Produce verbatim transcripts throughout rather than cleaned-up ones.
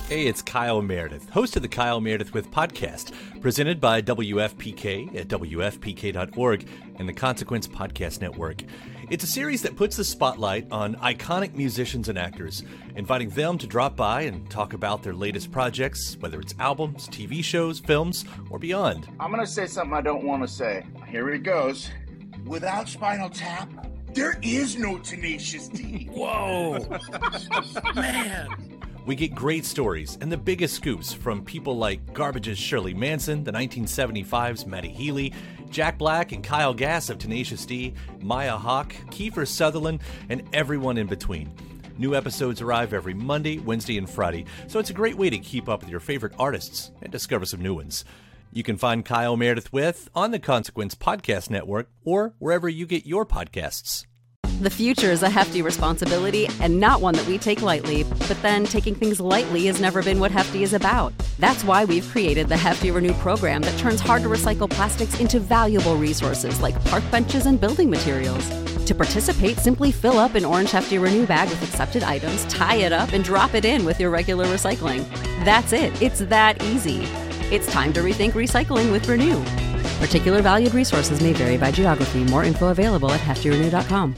Hey, it's Kyle Meredith, host of the Kyle Meredith With podcast, presented by W F P K at W F P K dot org and the Consequence Podcast Network. It's a series that puts the spotlight on iconic musicians and actors, inviting them to drop by and talk about their latest projects, whether it's albums, T V shows, films, or beyond. I'm going to say something I don't want to say. Here it goes. Without Spinal Tap, there is no Tenacious D. Whoa! Man! We get great stories and the biggest scoops from people like Garbage's Shirley Manson, the nineteen seventy-five's Matty Healy, Jack Black and Kyle Gass of Tenacious D, Maya Hawke, Kiefer Sutherland, and everyone in between. New episodes arrive every Monday, Wednesday, and Friday, so it's a great way to keep up with your favorite artists and discover some new ones. You can find Kyle Meredith With on the Consequence Podcast Network or wherever you get your podcasts. The future is a hefty responsibility and not one that we take lightly, but then taking things lightly has never been what Hefty is about. That's why we've created the Hefty Renew program that turns hard-to-recycle plastics into valuable resources like park benches and building materials. To participate, simply fill up an orange Hefty Renew bag with accepted items, tie it up, and drop it in with your regular recycling. That's it. It's that easy. It's time to rethink recycling with Renew. Particular valued resources may vary by geography. More info available at hefty renew dot com.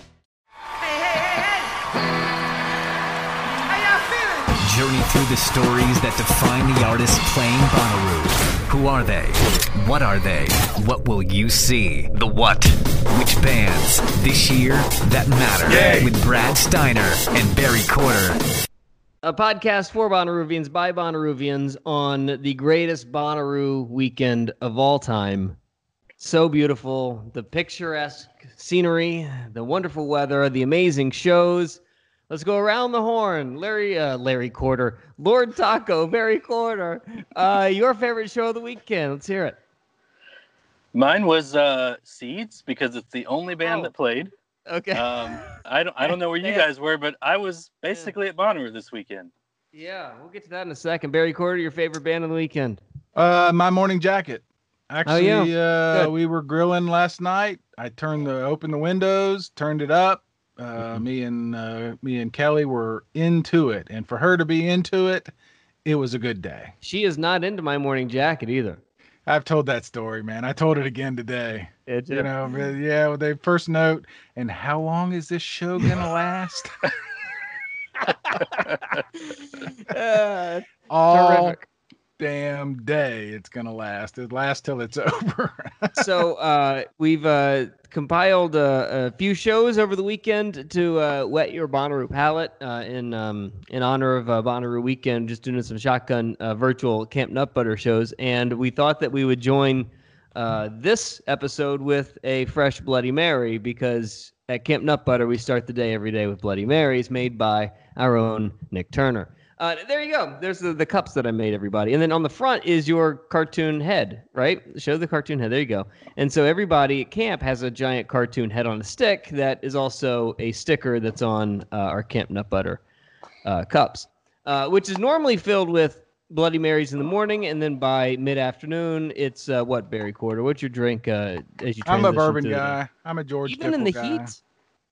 Journey through the stories that define the artists playing Bonnaroo. Who are they? What are they? What will you see? The what? Which bands? This year that matter. Yay. With Brad Steiner and Barry Corder. A podcast for Bonnaroovians by Bonnaroovians on the greatest Bonnaroo weekend of all time. So beautiful. The picturesque scenery, the wonderful weather, the amazing shows. Let's go around the horn. Larry, uh, Larry Corder, Lord Taco, Barry Corder. Uh, your favorite show of the weekend? Let's hear it. Mine was uh, Seeds because it's the only band oh. that played. Okay. Um, I don't, I don't know where you guys were, but I was basically at Bonnaroo this weekend. Yeah, we'll get to that in a second. Barry Corder, your favorite band of the weekend? Uh, My Morning Jacket. Actually, oh, yeah. uh, we were grilling last night. I turned the opened the windows, turned it up. Uh, mm-hmm. Me and uh, me and Kelly were into it, and for her to be into it, it was a good day. She is not into My Morning Jacket either. I've told that story, man. I told it again today. It you know, yeah. Well, they first note, and how long is this show gonna last? uh, All terrific. Damn day it's gonna last. It lasts till it's over. So uh, we've uh, compiled uh, a few shows over the weekend to uh, whet your Bonnaroo palate uh, in um, in honor of uh, Bonnaroo weekend. Just doing some shotgun uh, virtual Camp Nut Butter shows, and we thought that we would join uh, this episode with a fresh Bloody Mary because at Camp Nut Butter we start the day every day with Bloody Marys made by our own Nick Turner. Uh, there you go. There's the, the cups that I made, everybody. And then on the front is your cartoon head, right? Show the cartoon head. There you go. And so everybody at camp has a giant cartoon head on a stick that is also a sticker that's on uh, our Camp Nut Butter uh, cups, uh, which is normally filled with Bloody Marys in the morning. And then by mid-afternoon, it's uh, what, Barry Corder? What's your drink uh, as you transition? I'm a bourbon to guy. I'm a George Even in the guy. heat?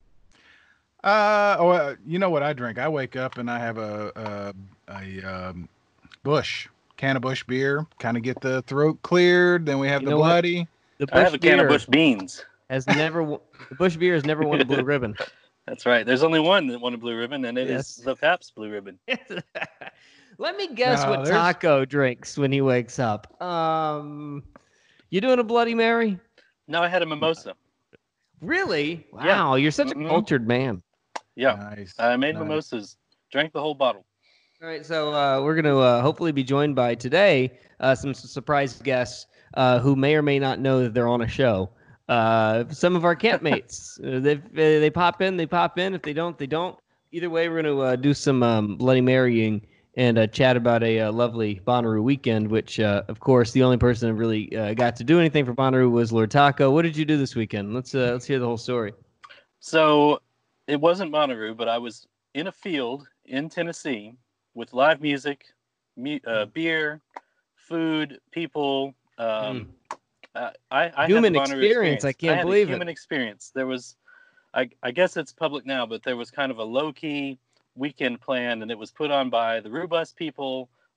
Uh oh, uh, you know what I drink? I wake up and I have a a, a um, Bush can of Bush beer, kind of get the throat cleared. Then we have You the know what? bloody. The I have a can of beer Bush Beans. Has never w- the Bush beer has never won a blue ribbon. That's right. There's only one that won a blue ribbon, and it Yes. is the Pabst Blue Ribbon. Let me guess No, what there's- Taco drinks when he wakes up. Um, you doing a Bloody Mary? No, I had a mimosa. Really? Wow, Yeah. you're such Mhm. a cultured man. Yeah, Nice. I made nice. mimosas. Drank the whole bottle. All right, so uh, we're going to uh, hopefully be joined by today uh, some s- surprise guests uh, who may or may not know that they're on a show. Uh, some of our campmates. uh, they they pop in, they pop in. If they don't, they don't. Either way, we're going to uh, do some um, Bloody Marying and uh, chat about a uh, lovely Bonnaroo weekend, which, uh, of course, the only person that really uh, got to do anything for Bonnaroo was Lord Taco. What did you do this weekend? Let's uh, let's hear the whole story. So it wasn't Bonnaroo, but I was in a field in Tennessee with live music, mu- uh, beer, food, people. Um, uh, I, I Human had the Bonnaroo experience, I can't had believe a it. human experience. There was, I, I guess it's public now, but there was kind of a low-key weekend plan, and it was put on by the Rubus people,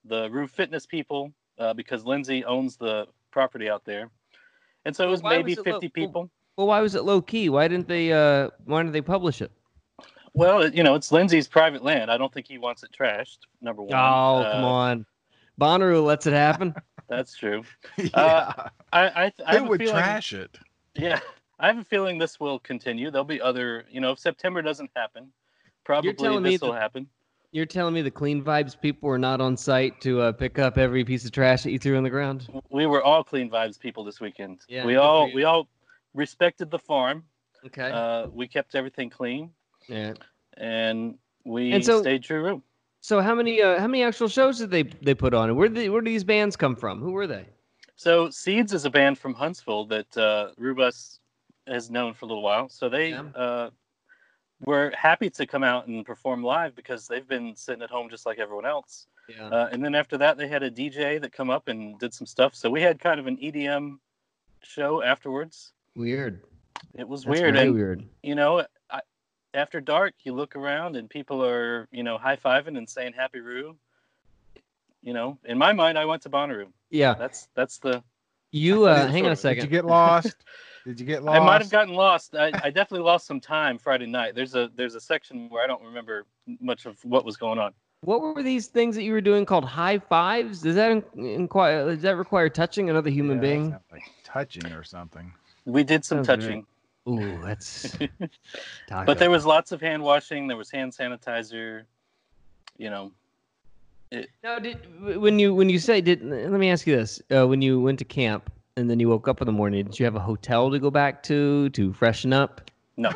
the Rue Fitness people, uh, because Lindsay owns the property out there. And so it was Well, why maybe was it fifty low- people. Well, why was it low key? Why didn't they? Uh, why didn't they publish it? Well, you know, it's Lindsay's private land. I don't think he wants it trashed, number one. Oh, Uh, come on. Bonnaroo lets it happen. That's true. yeah. Uh, I, I, I have Who a would feeling, trash it? Yeah, I have a feeling this will continue. There'll be other, you know, if September doesn't happen, probably telling me this will that- happen. You're telling me the Clean Vibes people were not on site to uh, pick up every piece of trash that you threw on the ground? We were all Clean Vibes people this weekend. Yeah, we good for all you. we all respected the farm. Okay. Uh, we kept everything clean, yeah. and we And so- stayed true. So how many uh, how many actual shows did they they put on? And where did they, where did these bands come from? Who were they? So Seeds is a band from Huntsville that uh, Rubus has known for a little while. So they Yeah. uh, were happy to come out and perform live because they've been sitting at home just like everyone else. Yeah. Uh, and then after that, they had a D J that come up and did some stuff. So we had kind of an E D M show afterwards. Weird. It was That's weird. very And, weird. you know, I, after dark, you look around and people are, you know, high-fiving and saying Happy Roo. You know, in my mind, I went to Bonnaroo. Yeah. That's that's the... You uh, Did- hang on a Did second. you get lost? Did you get lost? I might have gotten lost. I, I definitely lost some time Friday night. There's a there's a section where I don't remember much of what was going on. What were these things that you were doing called high fives? Does that in- inquire? Does that require touching another human Yeah, that being? sounds like touching or something. We did some Sounds great. touching, Ooh, that's. but there was lots of hand washing. There was hand sanitizer. You know, No, did when you when you say did let me ask you this: uh, when you went to camp and then you woke up in the morning, did you have a hotel to go back to to freshen up? no,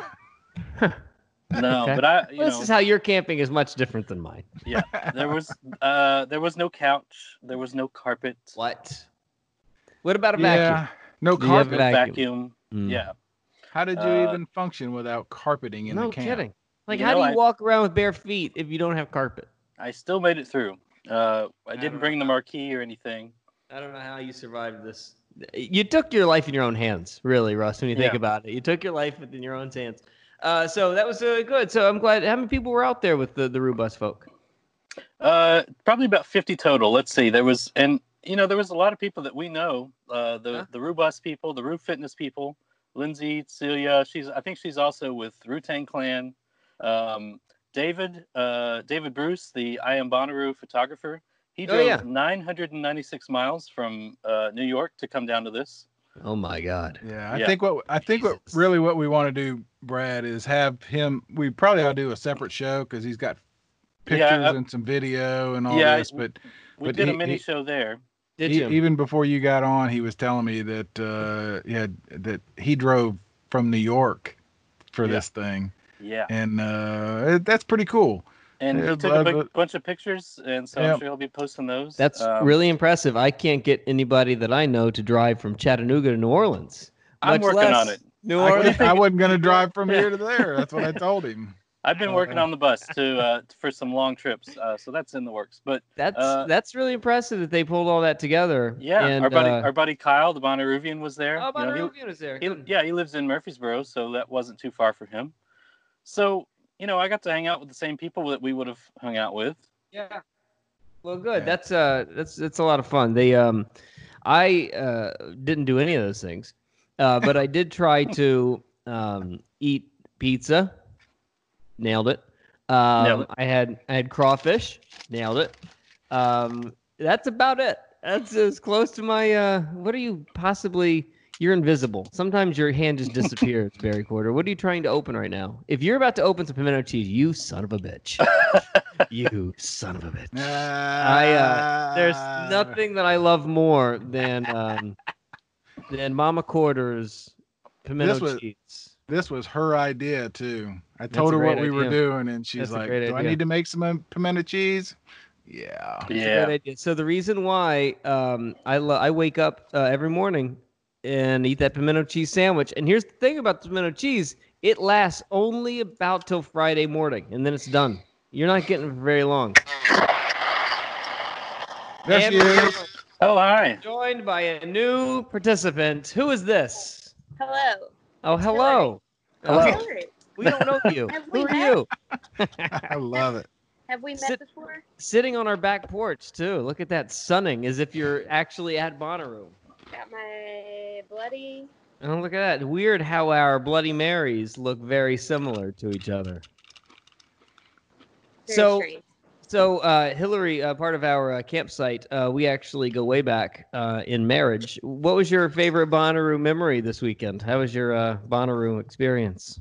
no. Okay. But I, you Well, this know, is how your camping is much different than mine. yeah. There was uh there was no couch. There was no carpet. What? What about a Yeah. vacuum? No Do you have carpet. a Vacuum. Mm. Yeah. How did you Uh, even function without carpeting in No the camp? kidding. Like, You how know, do you I- walk around with bare feet if you don't have carpet? I still made it through. Uh, I don't didn't bring the marquee or anything. I don't know how you survived this. You took your life in your own hands, really, Russ. When you think Yeah. about it, you took your life in your own hands. Uh, so that was uh, good. So I'm glad. How many people were out there with the the Rubus folk? Uh, probably about fifty total. Let's see. There was, and you know, there was a lot of people that we know. Uh, the Huh? the Rubus people, the Rue Fitness people. Lindsay, Celia. She's, I think she's also with Wu-Tang Clan. Um, David, uh, David Bruce, the I Am Bonnaroo photographer. He Oh, drove yeah. nine hundred ninety-six miles from uh, New York to come down to this. Oh my God. Yeah, I Yeah. think what I think what Jesus. really what we want to do, Brad, is have him. We probably ought to do a separate show because he's got pictures Yeah, I- and some video and all Yeah, this. But We But did a he- mini he- show there. Did he- you? even before you got on, he was telling me that uh, yeah, that he drove from New York for Yeah. this thing, Yeah. and uh, that's pretty cool. And Yeah, he took but- a big but- bunch of pictures, and so Yeah. I'm sure he'll be posting those. That's Um, really impressive. I can't get anybody that I know to drive from Chattanooga to New Orleans. I'm much working less on it. New I, Orleans. I wasn't going to drive from here to there. That's what I told him. I've been working Uh, on the bus to uh, for some long trips, uh, so that's in the works. But That's uh, that's really impressive that they pulled all that together. yeah, and, our buddy uh, our buddy Kyle, the Bonnaroovian, was there. oh, You know, he- Bonnaroo was there. he, Good. yeah, he lives in Murfreesboro, so that wasn't too far for him. So you know, I got to hang out with the same people that we would have hung out with. Yeah. Well, good. Yeah. That's uh, that's that's a lot of fun. They um, I uh didn't do any of those things, uh, but I did try to um eat pizza. Nailed it. Um, Nailed it. I had I had crawfish. Nailed it. Um, that's about it. That's as close to my uh. What are you possibly? You're invisible. Sometimes your hand just disappears, Barry Quarter. What are you trying to open right now? If you're about to open some pimento cheese, you son of a bitch. You son of a bitch. I uh, there's Ah. nothing that I love more than um than Mama Quarter's pimento This was- cheese. This was her idea too. I That's told a her what great we were idea. doing, and she's That's a like, great "Do I idea. need to make some uh, pimento cheese?" Yeah. It's a Yeah, great idea. So the reason why um I lo- I wake up uh, every morning and eat that pimento cheese sandwich, and here's the thing about the pimento cheese: it lasts only about till Friday morning, and then it's done. You're not getting it for very long. There And she we're is. Oh, hi. joined by a new participant. Who is this? Hello. Oh, It's hello. Hello. Okay. We don't know you. Have Who we are you? I love it. Have we met Sit- before? Sitting on our back porch too. Look at that sunning, as if you're actually at Bonnaroo. Got my bloody. Oh, look at that! Weird how our Bloody Marys look very similar to each other. Very so, strange. so uh, Hillary, uh, part of our uh, campsite, uh, we actually go way back uh, in marriage. What was your favorite Bonnaroo memory this weekend? How was your uh, Bonnaroo experience?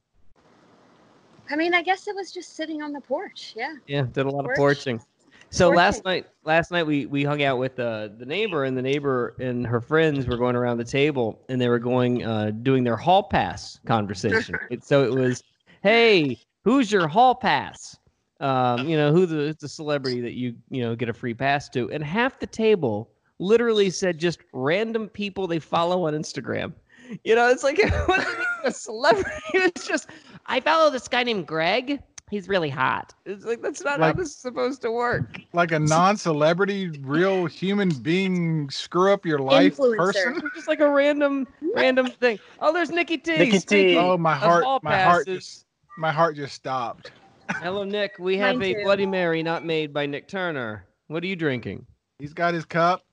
I mean, I guess it was just sitting on the porch. Yeah. Yeah, did a lot Porch. of porching. So Porching. last night, last night we, we hung out with uh, the neighbor, and the neighbor and her friends were going around the table, and they were going uh, doing their hall pass conversation. It- so it was, hey, who's your hall pass? Um, you know, who the who's the celebrity that you you know get a free pass to? And half the table literally said just random people they follow on Instagram. You know, it's like it wasn't even a celebrity. It's just, I follow this guy named Greg. He's really hot. It's like, that's not Like- how this is supposed to work. Like a non-celebrity, real human being screw up your life Influencer. person. It's just like a random, random thing. Oh, there's Nikki T. Nikki T. Speaking Oh, my of heart, hall my heart passes- just, my heart just stopped. Hello, Nick. We have Mine a too. Bloody Mary not made by Nick Turner. What are you drinking? He's got his cup.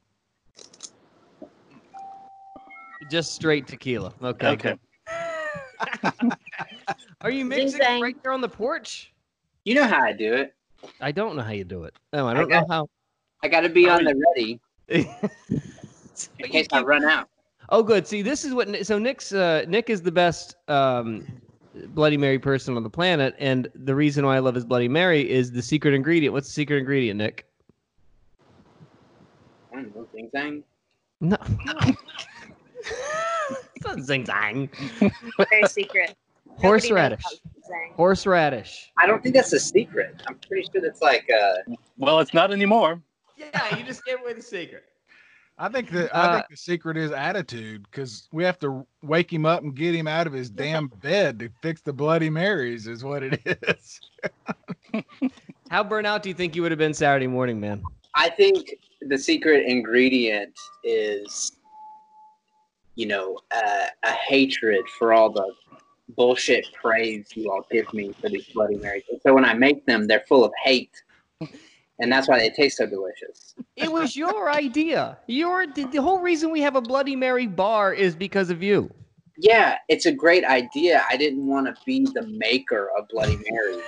Just straight tequila. Okay. Okay. good. Are you mixing it Zing-zang. right there on the porch? You know how I do it. I don't know how you do it. No, I I don't got- know I got to be Oh, on the ready how. in But you case I keep- run out. Oh, good. See, this is what. Ni- So Nick's uh, Nick is the best um, Bloody Mary person on the planet, and the reason why I love his Bloody Mary is the secret ingredient. What's the secret ingredient, Nick? I don't know, Zing Zang. No. It's not zing zang. Very secret. Nobody knows Horseradish. about Zing. Horseradish. I don't think that's a secret. I'm pretty sure that's like uh Well, it's not anymore. Yeah, you just gave away the secret. I think the Uh, I think the secret is attitude, because we have to wake him up and get him out of his damn bed to fix the Bloody Marys. Is what it is. How burnt out do you think you would have been Saturday morning, man? I think the secret ingredient is, you know, uh, a hatred for all the bullshit praise you all give me for these Bloody Marys. And so when I make them, they're full of hate, and that's why they taste so delicious. It was your idea. Your the, the whole reason we have a Bloody Mary bar is because of you. Yeah, it's a great idea. I didn't want to be the maker of Bloody Mary.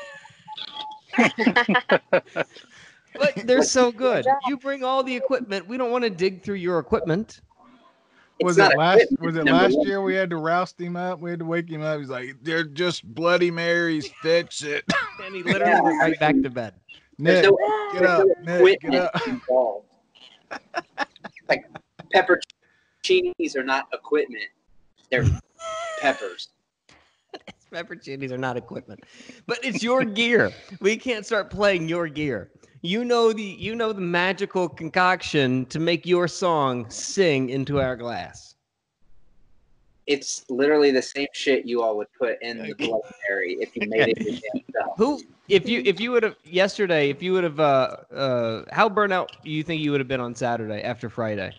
But they're so good. You bring all the equipment. We don't want to dig through your equipment. It's Was not it last? equipment, Was it number last one. year we had to roust him up? We had to wake him up. He's like, "They're just Bloody Marys. Fix it." And he literally went right back to bed. There's Nick, no, get there's up, no Nick, get equipment up. involved. Like pepperoncinis are not equipment; they're peppers. Pepperoncinis are not equipment, but it's your gear. We can't start playing your gear. You know the you know the magical concoction to make your song sing into our glass. It's literally the same shit you all would put in the Bloody Mary if you made it yourself. Who, if you if you would have yesterday, if you would have, uh, uh, how burnout do you think you would have been on Saturday after Friday?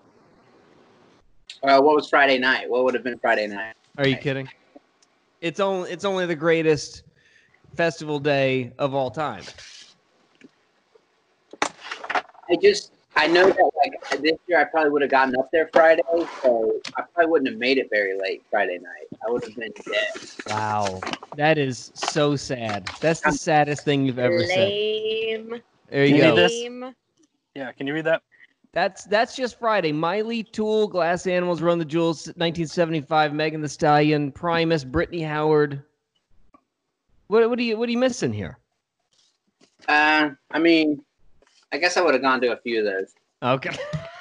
Uh, what was Friday night? What would have been Friday night? Are you kidding? It's only it's only the greatest festival day of all time. I just, I know that like this year I probably would have gotten up there Friday, so I probably wouldn't have made it very late Friday night. I would have been dead. Wow, that is so sad. That's the saddest thing you've ever said. Lame. There you You go. need this? Lame. Yeah, can you read that? That's that's just Friday. Miley, Tool, Glass Animals, Run the Jewels, nineteen seventy-five, Megan Thee Stallion, Primus, Brittany Howard. What what are you what are you missing here? Uh, I mean, I guess I would have gone to a few of those. Okay.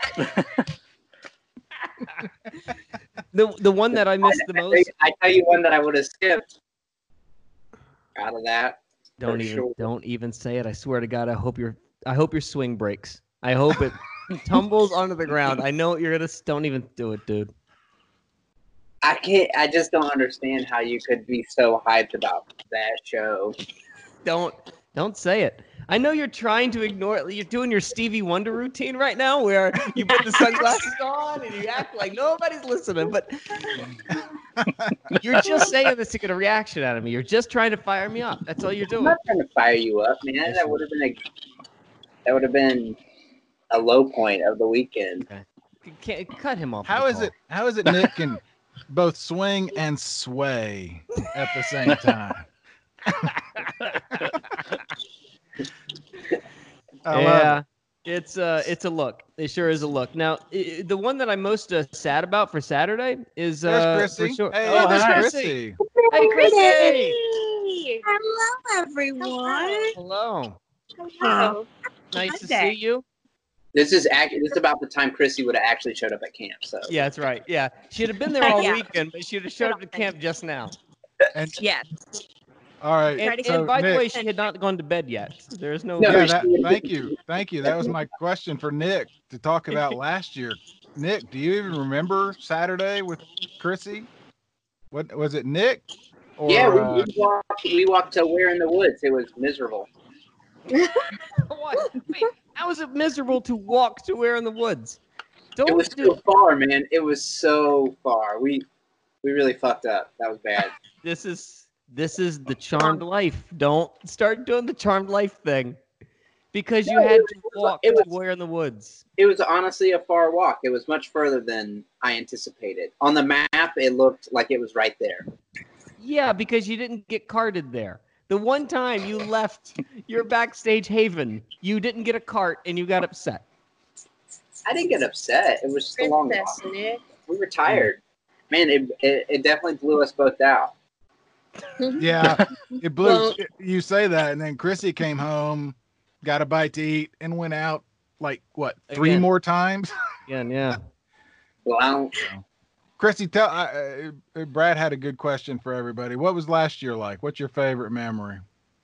the the one that I missed the I tell most. you- I tell you one that I would have skipped out of that. Don't for even sure. don't even say it. I swear to God, I hope your I hope your swing breaks. I hope it tumbles onto the ground. I know what you're gonna. Don't even do it, dude. I can't. I just don't understand how you could be so hyped about that show. Don't don't say it. I know you're trying to ignore it. You're doing your Stevie Wonder routine right now, where you put the sunglasses on and you act like nobody's listening. But You're just saying this to get a reaction out of me. You're just trying to fire me up. That's all you're I'm doing. not trying to fire you up, man. That would have been a that would have been a low point of the weekend. Okay. Can't cut him off. How is it? How is it Nick can both swing and sway at the same time? I yeah, love it's uh, it's a look. It sure is a look. Now, I the one that I'm most uh, sad about for Saturday is There's uh, Chrissy. for sure. Hey, oh, there's hi. Chrissy. Hey, Chrissy. Hey. Hello, everyone. Hello. Hello. Nice to Monday. see you. This is act- this is about the time Chrissy would have actually showed up at camp. So Yeah, that's right. Yeah, she'd have been there all Yeah. weekend, but she'd have showed up to camp just now. And Yes. all right. And, Try to so and by Nick, the way, she had not gone to bed yet. There's no. No. yeah, that, thank you, thank you. That was my question for Nick to talk about last year. Nick, do you even remember Saturday with Chrissy? What was it, Nick? Or, yeah, we, uh, we walked we walked to Where in the Woods. It was miserable. What? Wait, how is it miserable to walk to Where in the Woods? Don't It was do so far, man. It was so far. We we really fucked up. That was bad. This is this is the charmed life. Don't start doing the charmed life thing, because you No, had it to was- walk it to was- Where in the Woods. It was honestly a far walk. It was much further than I anticipated. On the map, it looked like it was right there. Yeah, because you didn't get carded there. The one time you left your backstage haven, you didn't get a cart and you got upset. I didn't get upset. It was just a long Princess walk. Nick. We were tired. Man, it, it, it definitely blew us both out. yeah, it blew. Well- you say that, and then Chrissy came home, got a bite to eat, and went out like what three Again. more times. Again, yeah. Well, I don't, Chrissy, tell uh, uh, Brad had a good question for everybody. What was last year like? What's your favorite memory?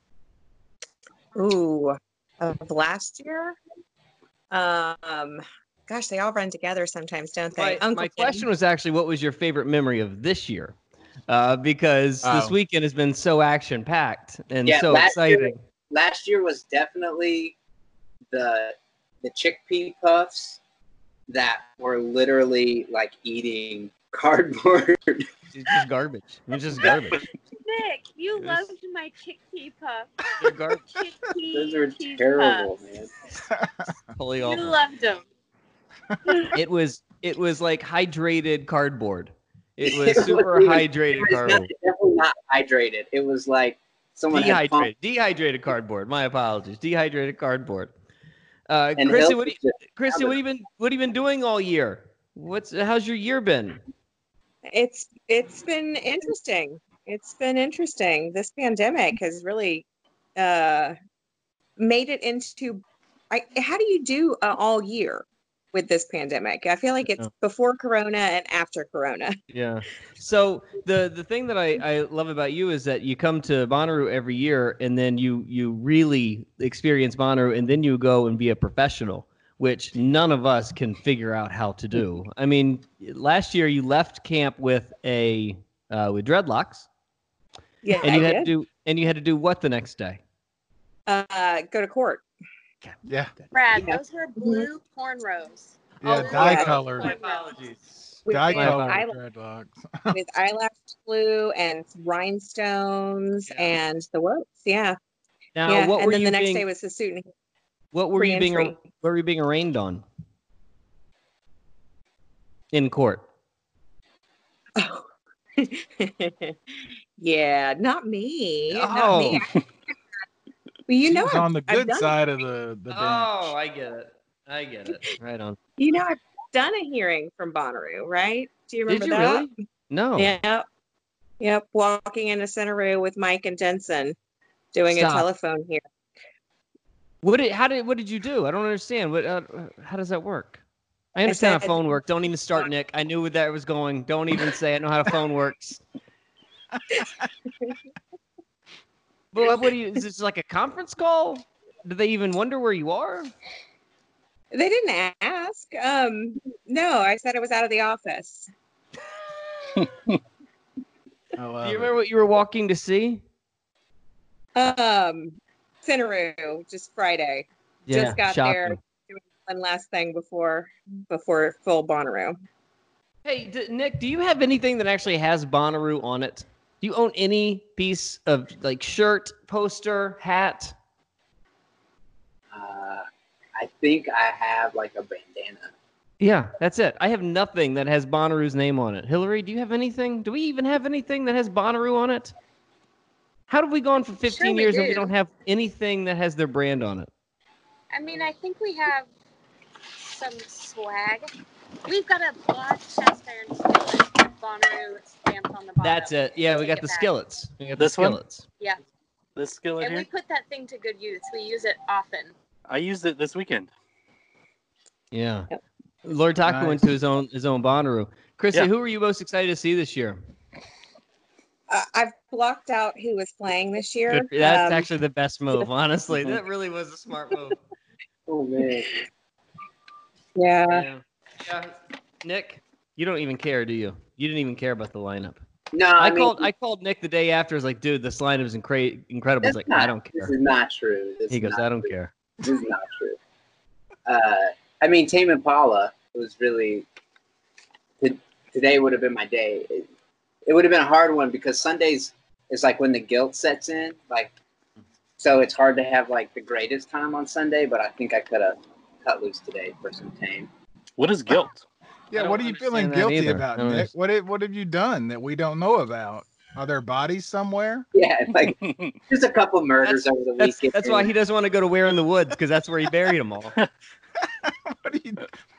Ooh, of last year. Um, gosh, they all run together sometimes, don't they? My, Uncle my Jim. question was actually, what was your favorite memory of this year? Uh, because this Oh. weekend has been so action packed and Yeah, so last year- exciting. last year was definitely the the chickpea puffs that were literally like eating cardboard. It's just garbage. It's just garbage. Nick, you It was- loved my chickpea puff. They're garbage. Chickpea Those are cheese terrible, puffs. man. Totally You awful. loved them. It was it was like hydrated cardboard. It It was was- super it was- hydrated It was not, cardboard. definitely not hydrated. It was like someone had pumped Dehydrated. Dehydrated cardboard. My apologies. Dehydrated cardboard. Uh, and Chrissy, Hill what, do you, just- Chrissy, what have you been what have you been doing all year? What's how's your year been? It's it's been interesting. It's been interesting. This pandemic has really uh, made it into. I, how do you do uh, all year with this pandemic? I feel like it's Oh. before Corona and after Corona. Yeah. So the the thing that I, I love about you is that you come to Bonnaroo every year and then you you really experience Bonnaroo and then you go and be a professional, which none of us can figure out how to do. I mean, last year you left camp with a uh, with dreadlocks, Yeah, and you I had did. to do and you had to do what the next day? Uh, go to court. Yeah, Brad, Yeah. those were blue cornrows. yeah, Oh, dye yeah. colored, apologies. With, dye with, colored eyelash, dreadlocks. with eyelash glue and rhinestones and the works. Yeah, Now, yeah. what And were then you the next being, day was the suit and what were you being pre-entry. what were you being arraigned on in court? Oh. Yeah, not me. Not Oh. me. Well, you She know, was I've, on the I've good done, side of the the bench. Oh, I get it. I get it. Right on. you know, I've done a hearing from Bonnaroo, right? Do you Did remember you that? really? No. Yep. Yep. Walking into Centeroo with Mike and Jensen doing Stop. a telephone here. What did how did what did you do? I don't understand. What uh, how does that work? I understand how said- phone works. Don't even start, Nick. I knew where that was going. Don't even say I know how the phone works. But what, what do you? Is this like a conference call? Do they even wonder where you are? They didn't ask. Um, no, I said I was out of the office. I Do love you it. remember what you were walking to see? Um, Centeroo, just Friday. Just got there, shocking. doing one last thing before before full Bonnaroo. Hey, d- Nick, do you have anything that actually has Bonnaroo on it? Do you own any piece of like shirt, poster, hat? Uh, I think I have like a bandana. Yeah, that's it. I have nothing that has Bonnaroo's name on it. Hillary, do you have anything? Do we even have anything that has Bonnaroo on it? How have we gone for fifteen Sure we years and we do. don't have anything that has their brand on it? I mean, I think we have some swag. We've got a black cast iron skillet with Bonnaroo stamped on the bottom. That's it. Yeah, we Take got it the back. skillets. We got This the one? skillets. Yeah, This skillet and we here. put that thing to good use. We use it often. I used it this weekend. Yeah. Lord Taco Nice. went to his own his own Bonnaroo. Chrissy, Yeah. who are you most excited to see this year? Uh, I've blocked out who was playing this year. Good- That's Um, actually the best move, honestly. That really was a smart move. Oh man. yeah. Yeah. yeah. Nick, you don't even care, do you? You didn't even care about the lineup. No, I, I, mean, called I called Nick the day after. I was like, dude, this lineup is incre- incredible. He's that's like, not, I don't This care. is not true. This He is goes, not I don't true. care. This is not true. Uh, I mean, Tame Impala was really. t- Today would have been my day. It, it would have been a hard one because Sundays is like when the guilt sets in. Like, so it's hard to have like the greatest time on Sunday. But I think I could have cut loose today for some Tame. What is guilt? Yeah, I what don't are you feeling understand that guilty either. about, I don't Nick? What have, what have you done that we don't know about? Are there bodies somewhere? Yeah, like just a couple murders That's- over the That's weekend. that's why he doesn't want to go to Where in the Woods, because that's where he buried them all. What are you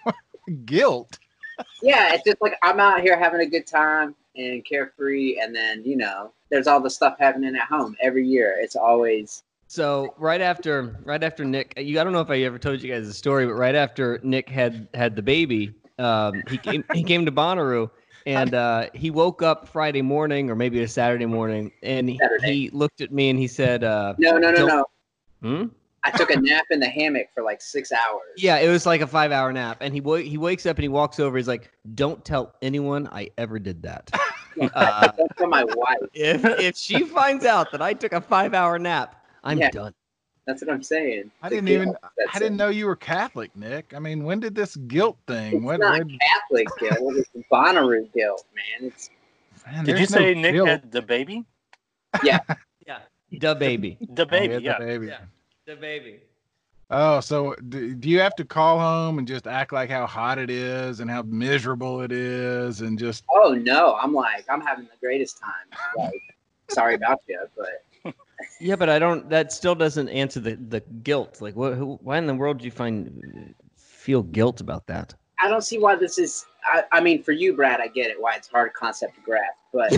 guilt? Yeah, it's just like I'm out here having a good time and carefree, and then you know, there's all the stuff happening at home every year. It's always So right after right after Nick, you I don't know if I ever told you guys the story, but right after Nick had had the baby, um, he came he came to Bonnaroo, and uh, he woke up Friday morning or maybe a Saturday morning, and he, Saturday. he looked at me and he said, uh, no, no, no, Don't- no. hmm? I took a nap in the hammock for like six hours. Yeah, it was like a five hour nap, and he wa- he wakes up and he walks over. He's like, "Don't tell anyone I ever did that. Uh, That's for my wife. if if she finds out that I took a five hour nap, I'm Yeah. done." That's what I'm saying. I The didn't guilt even. sets I didn't in. know you were Catholic, Nick. I mean, when did this guilt thing? It's What? not when- Catholic guilt. It's Bonnaroo guilt, man. It's man, Did you there's no say Nick guilt. had the baby? Yeah, the baby, The Oh, baby, yeah, the yeah. baby. Yeah. the baby. Oh, so do, do you have to call home and just act like how hot it is and how miserable it is and just oh no, I'm like I'm having the greatest time. Like, sorry about you, but Yeah, but I don't. That still doesn't answer the, the guilt. Like, what? Who, why in the world do you find feel guilt about that? I don't see why this is. I, I mean, for you, Brad, I get it. Why it's a hard concept to grasp, but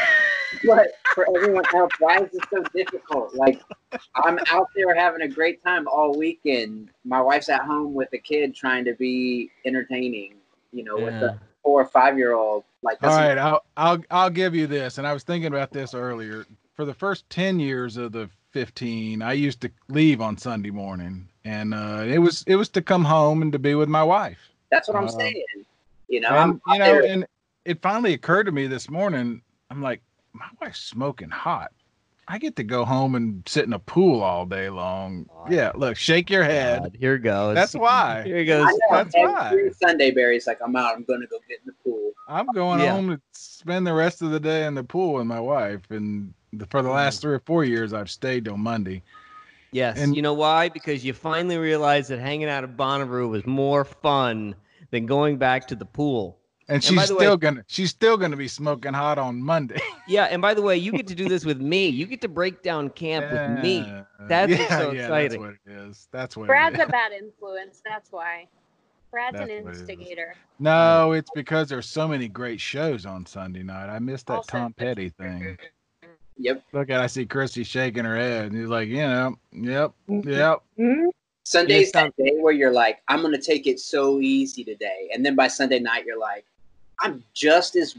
but for everyone else, why is this so difficult? Like, I'm out there having a great time all weekend. My wife's at home with a kid trying to be entertaining. You know, with Yeah. a four or five year old. Like, all doesn't- right, I'll I'll I'll give you this. And I was thinking about this earlier. For the first ten years of the fifteen, I used to leave on Sunday morning, and uh, it was it was to come home and to be with my wife. That's what I'm Uh, saying. You know, and I'm you out know, there- and it finally occurred to me this morning. I'm like, my wife's smoking hot. I get to go home and sit in a pool all day long. Yeah, look, shake your head. God, here goes. That's why. Here he I goes. know, That's every why. Sunday, Barry's like, I'm out. I'm going to go get in the pool. I'm going Yeah. home to spend the rest of the day in the pool with my wife, and the, for the last three or four years, I've stayed till Monday. Yes. And- you know why? Because you finally realized that hanging out at Bonnaroo was more fun than going back to the pool. And And she's by the way- still gonna she's still gonna be smoking hot on Monday. Yeah, and by the way, you get to do this with me. You get to break down camp with me. Yeah. That's yeah, so yeah, exciting. That's what it is. That's what Brad's it a is. bad influence. That's why. Brad's That's an what it is. instigator. No, it's because there's so many great shows on Sunday night. I missed that Also- Tom Petty thing. Yep. Look at I see Christy shaking her head, and he's like, you know, yep, yep. Mhm. Sunday's Yes, Tom. that day where you're like, I'm going to take it so easy today. And then by Sunday night, you're like, I'm just as,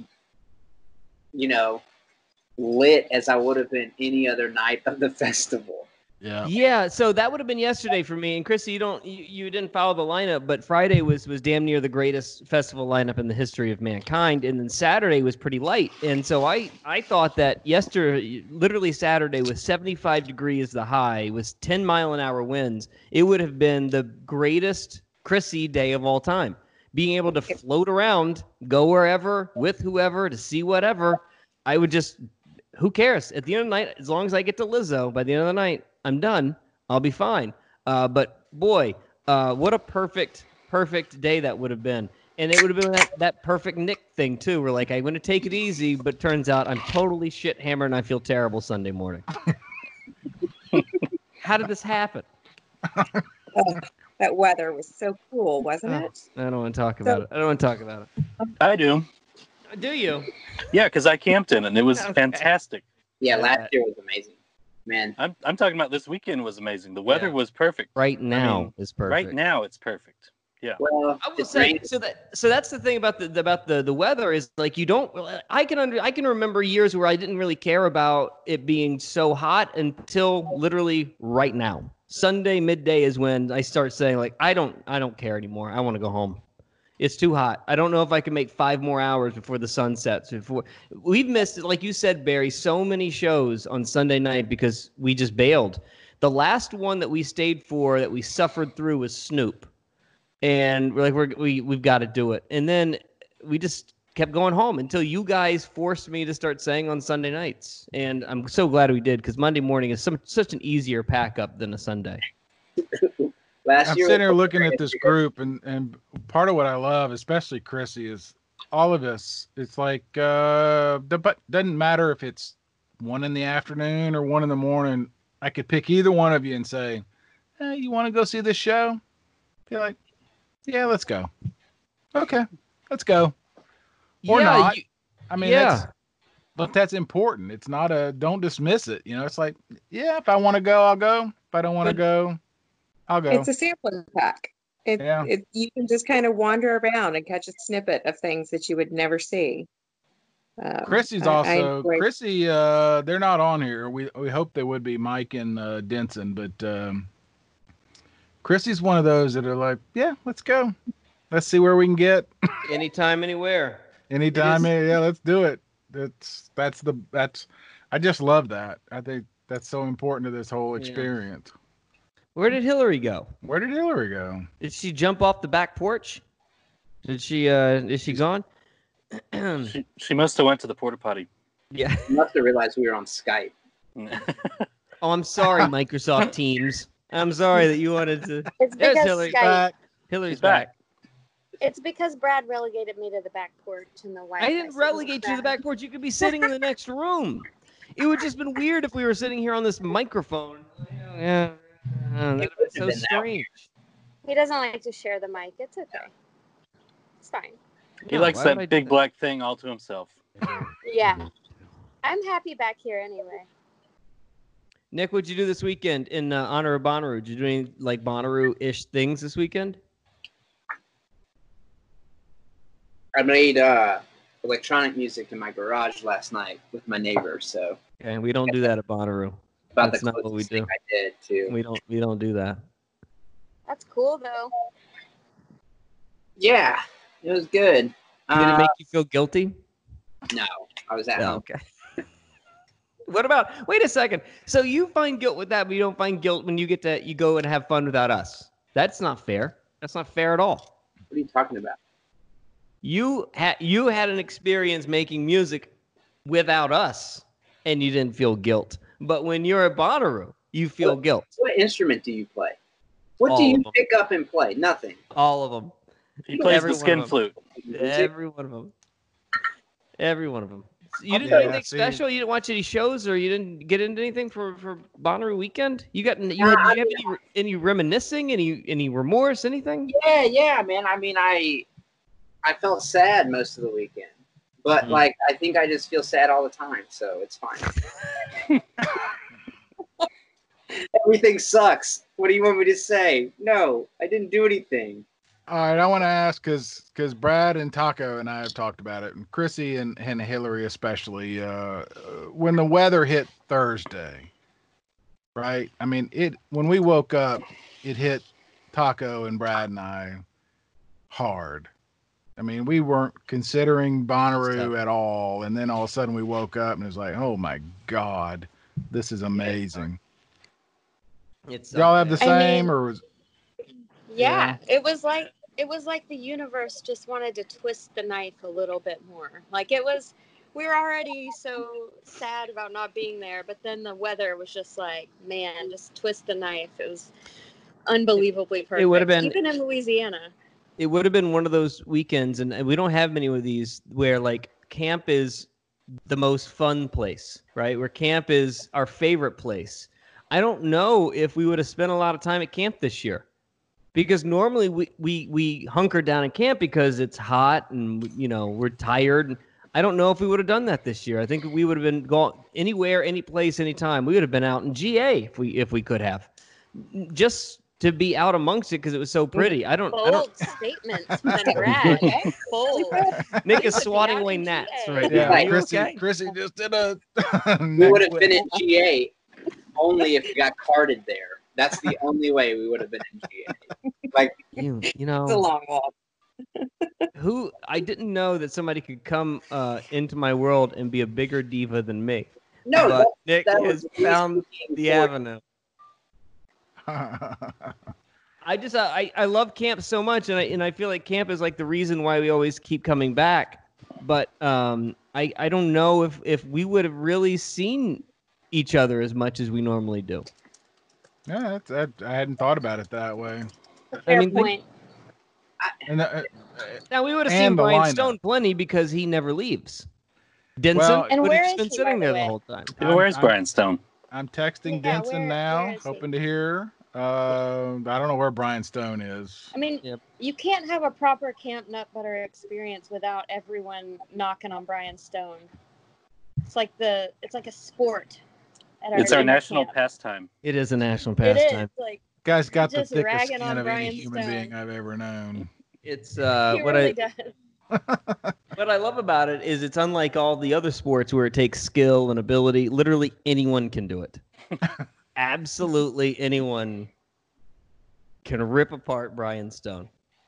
you know, lit as I would have been any other night of the festival. Yeah. Yeah, so that would have been yesterday for me. And Chrissy, you don't you, you didn't follow the lineup, but Friday was was damn near the greatest festival lineup in the history of mankind, and then Saturday was pretty light. And so I I thought that yesterday, literally Saturday, with seventy-five degrees the high, was ten mile an hour winds, it would have been the greatest Chrissy day of all time. being able to float around, go wherever, with whoever, to see whatever, I would just, who cares? At the end of the night, as long as I get to Lizzo, by the end of the night, I'm done. I'll be fine. Uh, but boy, uh, what a perfect, perfect day that would have been. And it would have been that, that perfect Nick thing, too, where, like, I'm going to take it easy, but turns out I'm totally shit hammered and I feel terrible Sunday morning. How did this happen? Oh, that weather was so cool, wasn't Oh, it? I don't want to talk about So- it. I don't want to talk about it. I do. Do you? Yeah, because I camped in it and it was Okay. fantastic. Yeah, last year was amazing, man. I'm I'm talking about this weekend was amazing. The weather Yeah. was perfect. Right now mean, is perfect. Right now it's perfect. Yeah. Well, I will it's say raining. so that so that's the thing about the about the the weather is like you don't I can under I can remember years where I didn't really care about it being so hot until literally right now. Sunday midday is when I start saying like I don't I don't care anymore. I want to go home. It's too hot. I don't know if I can make five more hours before the sun sets. Before we've missed, like you said, Barry, so many shows on Sunday night because we just bailed. The last one that we stayed for that we suffered through was Snoop. And we're like, we're, we, we've got to do it. And then we just kept going home until you guys forced me to start saying on Sunday nights. And I'm so glad we did because Monday morning is some, such an easier pack up than a Sunday. Last I'm year sitting here was looking at hilarious. this group, and, and part of what I love, especially Chrissy, is all of us. It's like, uh, the, but doesn't matter if it's one in the afternoon or one in the morning. I could pick either one of you and say, hey, you want to go see this show? Be like, yeah, let's go. Okay, let's go. Or Yeah, not. you- I mean, yeah. that's, but that's important. It's not a, don't dismiss it. You know, it's like, yeah, if I want to go, I'll go. If I don't want to But- go, I'll go. It's a sampling pack. It, Yeah. it, you can just kind of wander around and catch a snippet of things that you would never see. Um, Chrissy's I- I also enjoy- Chrissy. Uh, they're not on here. We we hope they would be, Mike and uh, Denson, but um, Chrissy's one of those that are like, yeah, let's go. Let's see where we can get. Anytime, anywhere. Anytime, It yeah, let's do it. That's that's the that's. I just love that. I think that's so important to this whole Yeah. experience. Where did Hillary go? Where did Hillary go? Did she jump off the back porch? Did she, uh, is she gone? She, she must have went to the porta potty. Yeah. You must have realized we were on Skype. Oh, I'm sorry, Microsoft Teams. I'm sorry that you wanted to. It's There's because Hillary. Skype. Back. Hillary's She's back. back. It's because Brad relegated me to the back porch and the Wi-Fi. I didn't relegate you to the back porch. You could be sitting in the next room. It would just been weird if we were sitting here on this microphone. Yeah, that would have been so been that strange. He doesn't like to share the mic. It's okay. It's fine. He No, likes why would I that do big black thing all to himself. Yeah. I'm happy back here anyway. Nick, what'd you do this weekend in uh, honor of Bonnaroo? Did you do any like Bonnaroo-ish things this weekend? I made uh, electronic music in my garage last night with my neighbor. So Okay, we don't do that at Bonnaroo. about That's the not what we closest thing do. I did too. We don't. We don't do that. That's cool though. Yeah, it was good. Did Uh, it make you feel guilty? no, I was at Oh, home. okay. What about? Wait a second. So you find guilt with that, but you don't find guilt when you get to you go and have fun without us. That's not fair. That's not fair at all. What are you talking about? You had you had an experience making music without us, and you didn't feel guilt. But when you're at Bonnaroo, you feel What? guilt. What instrument do you play? What All do of you them. pick up and play? Nothing. All of them. He plays Every the one skin of 'em. flute. Every one of them. Every one of them. You didn't Okay, do anything see. special. You didn't watch any shows, or you didn't get into anything for for Bonnaroo weekend. You got you had, did you have any, re- any reminiscing, any any remorse, anything? Yeah, yeah, man. I mean, I I felt sad most of the weekend, but Mhm. like I think I just feel sad all the time, so it's fine. Everything sucks. What do you want me to say? No, I didn't do anything. All right, I want to ask because because Brad and Taco and I have talked about it, and Chrissy and, and Hillary especially. Uh, when the weather hit Thursday, right? I mean, it when we woke up, it hit Taco and Brad and I hard. I mean, we weren't considering Bonnaroo at all, and then all of a sudden we woke up and it was like, oh my god, this is amazing. It's Y'all have the I same, mean- or was Yeah, it was like it was like the universe just wanted to twist the knife a little bit more. Like it was, we were already so sad about not being there, but then the weather was just like, man, just twist the knife. It was unbelievably perfect. It would have been even in Louisiana. It would have been one of those weekends, and, and we don't have many of these where like camp is the most fun place, right? Where camp is our favorite place. I don't know if we would have spent a lot of time at camp this year, because normally we we we hunker down in camp because it's hot and you know we're tired. I don't know if we would have done that this year. I think we would have been going anywhere, any place, anytime. We would have been out in G A if we if we could have, just to be out amongst it because it was so pretty. I don't. Bold I don't... statements from Brad. Bold. Nick is swatting away gnats right Yeah, now. Are you Chrissy, okay? Chrissy just did a. We would have been in G A only if we got carded there. That's the only way we would have been in G A. Like you, you know, It's a long walk. who I didn't know that somebody could come uh, into my world and be a bigger diva than me. no, But that, Nick that has was found the important. avenue. I just I, I love camp so much, and I and I feel like camp is like the reason why we always keep coming back. But um, I I don't know if if we would have really seen each other as much as we normally do. Yeah, that's, I, I hadn't thought about it that way. Fair I mean, point. And uh, now we would have And seen the Brian lineup. Stone plenty because he never leaves. Denson Well- And would where have is been he, sitting by there the the way? whole time. I'm- Where's I'm- Brian Stone? I'm texting Yeah, Denson where- now, where is he? hoping to hear. Uh, I don't know where Brian Stone is. I mean, Yep. you can't have a proper Camp Nut Butter experience without everyone knocking on Brian Stone. It's like the it's like a sport. At It's our summer national camp. pastime. It is a national It is pastime. like Guy's got the Just thickest ragging skin on of any Brian human Stone. being I've ever known. It's uh, he what really I does. what I love about it is it's unlike all the other sports where it takes skill and ability. Literally anyone can do it. Absolutely anyone can rip apart Brian Stone.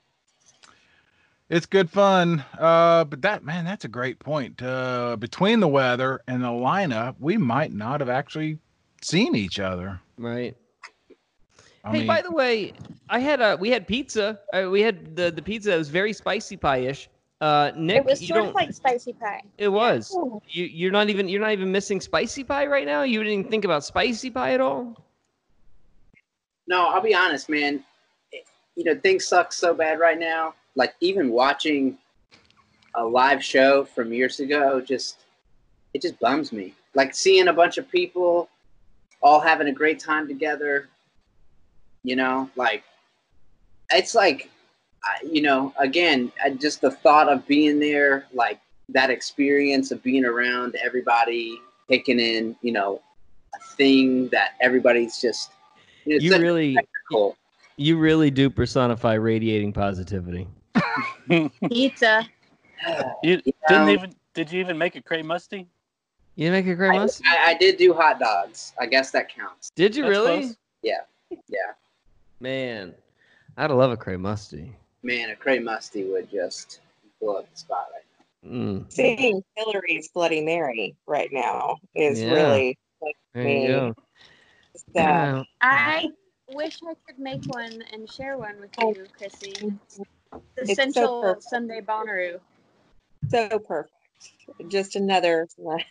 It's good fun. Uh, but that man, that's a great point. Uh, between the weather and the lineup, we might not have actually seen each other. Right. I hey, mean, by the way, I had a we had pizza. Uh, we had the the pizza that was very spicy pie-ish. Uh, Nick, It was you sort don't. of like spicy pie. It was. Ooh. You you're not even you're not even missing spicy pie right now. You didn't even think about spicy pie at all. No, I'll be honest, man. You know, things suck so bad right now. Like even watching a live show from years ago, just it just bums me. Like seeing a bunch of people all having a great time together. You know, like it's like, I- you know, again, I, just the thought of being there, like that experience of being around everybody, taking in, you know, a thing that everybody's just. You, know, it's You such a really spectacle. you really do personify radiating positivity. Pizza. You You didn't know, even did you even make a Cray Musty? You make a great I, must? I, I did do hot dogs. I guess that counts. Did you That's really? close. Yeah, yeah. Man, I'd love a cray musty. Man, a Cray Musty would just blow up the spot right Mm, Seeing Hillary's Bloody Mary right now is Yeah. really like there me. you go. Sad. Yeah. I wish I could make one and share one with you, Chrissy. It's so Essential perfect. Sunday Bonnaroo. So perfect. Just another.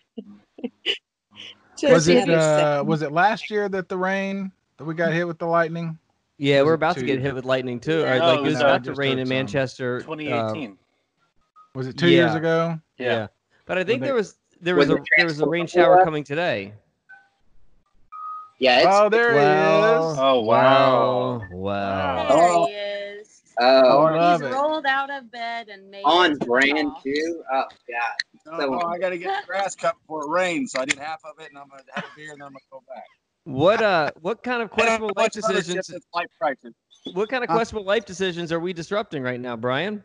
Just was it another uh, was it last year that the rain that we got hit with the lightning? Yeah, Was we're it about to two- get hit with lightning too. Yeah. Or, No, like it it was was, about uh, to just rain heard in some. Manchester. twenty uh, eighteen. Was it two years Yeah. ago? yeah. Yeah. but I think they- there was there Was was a it there was a rain transport shower coming today. now. Yeah, it's. Oh, there he is. Oh wow. Wow! Wow! There Oh. he is. Oh, I love He's it. rolled out of bed and made on it to the brand top. too. Oh God. No, no, I got to get the grass cut before it rains, so I did half of it, and I'm gonna have a beer, and then I'm gonna go back. What uh? What kind of I don't questionable know life much other shit decisions? that's life crisis. What kind of Huh? questionable life decisions are we disrupting right now, Brian?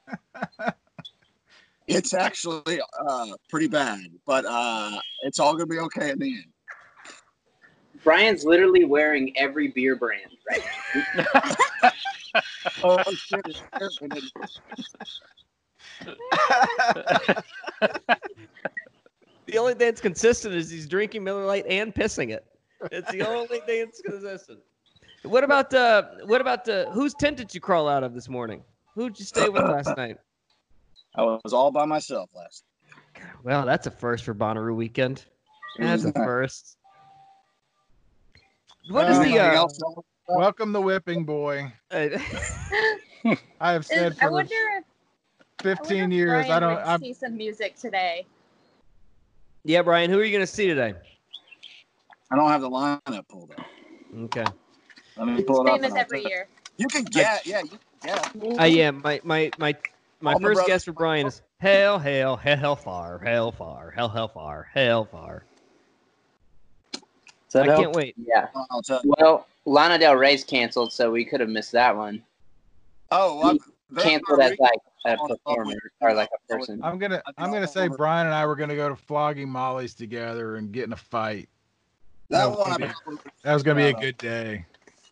It's actually uh, pretty bad, but uh, it's all gonna be okay in the end. Brian's literally wearing every beer brand right now. Oh shit! It's happening. The only thing that's consistent is he's drinking Miller Lite and pissing it. It's the only thing that's consistent. What about uh? What about uh? Whose tent did you crawl out of this morning? Who'd you stay with last night? I was all by myself last night. Well, that's a first for Bonnaroo weekend. That's a first. What is Uh, the? Uh, Welcome the whipping boy. I have said Is- I for wonder if fifteen I wonder if years. Brian I don't. would I'm, see some music today. yeah, Brian. Who are you going to see today? I don't have the lineup pulled up. Okay. Let me pull it up. Same as and I'll every tell you. year. You can get, yeah, you can get. Uh, yeah, my my my my All my first brothers- guess for Brian is hell, hell, hell, far, hell, far, hell, hell, far, hell, far. Does that I help? can't wait. Yeah. I'll tell you. Well, Lana Del Rey's canceled, so we could have missed that one. Oh, well, Canceled as like a performer or like a person. I'm gonna. I'm gonna say Brian and I were gonna go to flogging Molly's together and get in a fight. that was one. gonna I be- probably- That was gonna be a good day.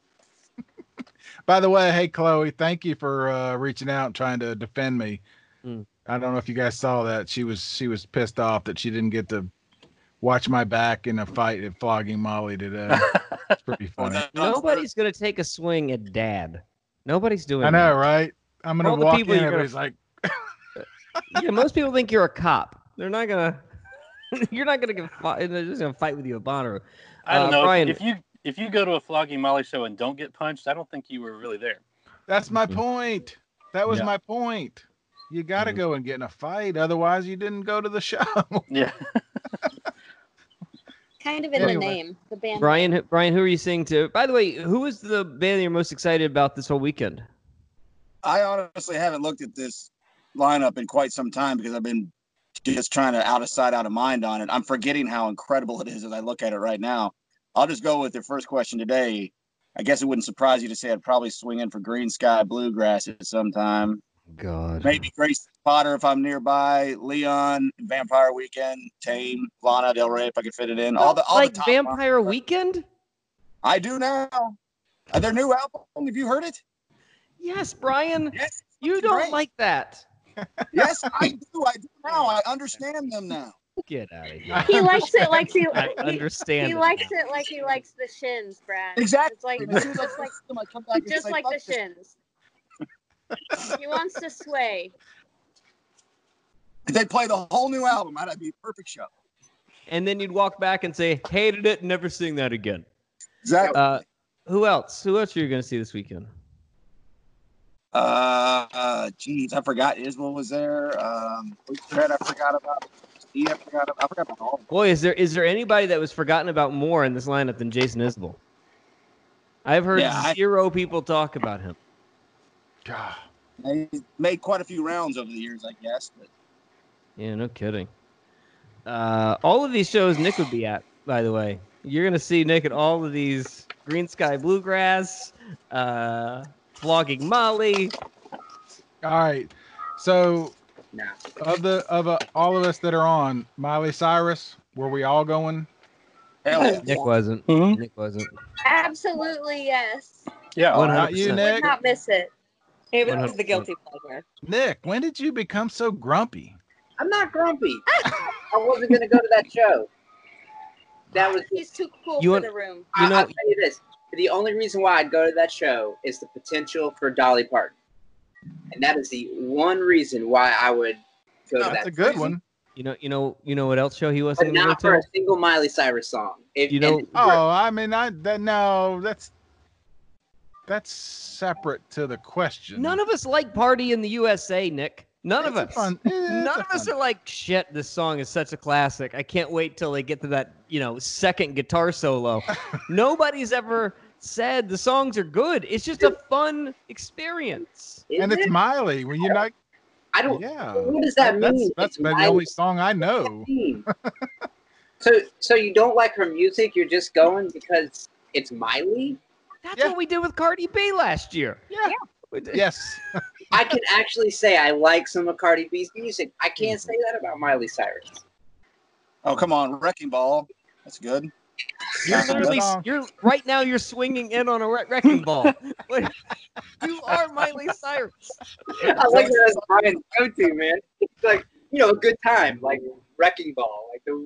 By the way, hey Chloe, thank you for uh, reaching out and trying to defend me. Mm. I don't know if you guys saw that. She was she was pissed off that she didn't get to watch my back in a fight at flogging Molly today. It's pretty funny. Nobody's going to take a swing at Dad. Nobody's doing. I know, that. right? I'm gonna All the walk people in. you're gonna- Everybody's like, Yeah, most people think you're a cop. They're not gonna. You're not gonna get. Fi- they're just gonna fight with you at Bonnaroo. I don't Uh, know. Brian- If you if you go to a Flogging Molly show and don't get punched, I don't think you were really there. that's my point. That was Yeah. my point. You got to Mhm. go and get in a fight, otherwise you didn't go to the show. Yeah. Kind of in Anyway. the name, the band. Brian, who- Brian, who are you seeing to? By the way, who is the band you're most excited about this whole weekend? I honestly haven't looked at this lineup in quite some time because I've been just trying to out of sight, out of mind on it. I'm forgetting how incredible it is as I look at it right now. I'll just go with the first question today. I guess it wouldn't surprise you to say I'd probably swing in for Green Sky Bluegrass at some time. God. Maybe Grace Potter if I'm nearby. Leon, Vampire Weekend, Tame, Lana Del Rey if I could fit it in. All the all like the top Vampire Weekend? I do now. Uh, their new album. Have you heard it? Yes, Brian. Yes. You it's don't great. like that. Yes, I do. I do now. I understand them now. Get out of here. He likes it like he, I he, understand. he it likes now. it like he likes the Shins, Brad. Exactly. It's like As soon as I just like listen to them, I come back and just say, like "Fuck the this." Shins. He wants to sway. If they play the whole new album, that'd be a perfect show. And then you'd walk back and say, hated it, never sing that again. Exactly. Uh, who else? Who else are you going to see this weekend? Uh, uh, geez, I forgot. Ismail was there. Um, Fred, I forgot about. Steve, I forgot. About, I forgot about all. Of them. Boy, is there is there anybody that was forgotten about more in this lineup than Jason Isbell? I've heard Yeah, I- zero people talk about him. God. They made quite a few rounds over the years, I guess. But Yeah, no kidding. Uh, all of these shows Nick would be at, by the way. You're going to see Nick at all of these Green Sky Bluegrass, uh, Flogging Molly. All right. So No. of the of uh, all of us that are on, Miley Cyrus, were we all going? hell, yeah. Nick wasn't. Mhm. Nick wasn't. Absolutely, yes. Yeah. One Not you, hundred percent. Would Nick. not miss it. It one hundred was the percent. guilty pleasure. Nick, when did you become so grumpy? I'm not grumpy. I wasn't gonna go to that show. That was. He's too cool You for want- the room. You I, know- I'll tell you this: the only reason why I'd go to that show is the potential for Dolly Parton, and that is the one reason why I would go to That's that. a good show. one. You know, you know, you know what else show he But wasn't going to go not for a to? single Miley Cyrus song. If, You know- and- Oh, I mean, I that no, that's that's separate to the question. None of us like Party in the U S A, Nick. None of It's a us. fun- it's None a of us fun- are like, shit, this song is such a classic. I can't wait till they get to that, you know, second guitar solo. Nobody's ever said the songs are good. It's just a fun experience. Is and it's it? Miley. When you're not, I don't. yeah, What does that that's mean? that's It's the Miley. only song I know. so, so you don't like her music? You're just going because it's Miley? That's Yeah. what we did with Cardi B last year. Yeah. We did- Yes. I can actually say I like some of Cardi B's music. I can't say that about Miley Cyrus. Oh, come on, Wrecking Ball. That's good. You're That's a good literally, song. you're right now. You're swinging in on a wre- wrecking ball. Wait, you are Miley Cyrus. I like that as Brian's go-to, man. It's like, you know, a good time, like Wrecking Ball. Like the,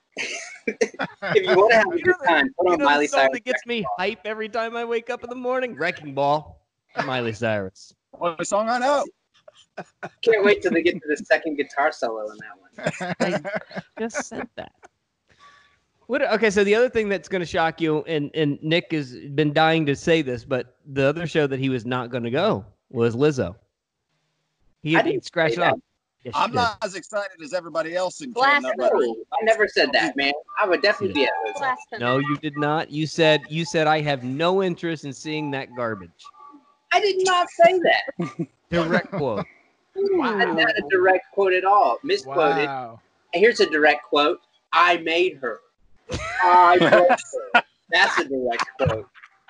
if you want to have a You good know the- time, put You on know Miley the song Cyrus. that gets me hype every time I wake up in the morning? Wrecking Ball. Miley Cyrus. Only song I know. Can't wait till they get to the second guitar solo in that one. I just said that. What? Okay, so the other thing that's going to shock you, and, and Nick has been dying to say this, but the other show that he was not going to go was Lizzo. He I had didn't scratched say off. that. Yes, she I'm did. not as excited as everybody else in Canada. No, But I never said that, man. I would definitely be at Lizzo. Blasphemy. No, you did not. You said you said I have no interest in seeing that garbage. I did not say that. Direct quote. That's not a direct quote at all. Misquoted. Wow. And here's a direct quote. I made her. I broke her. That's a direct quote.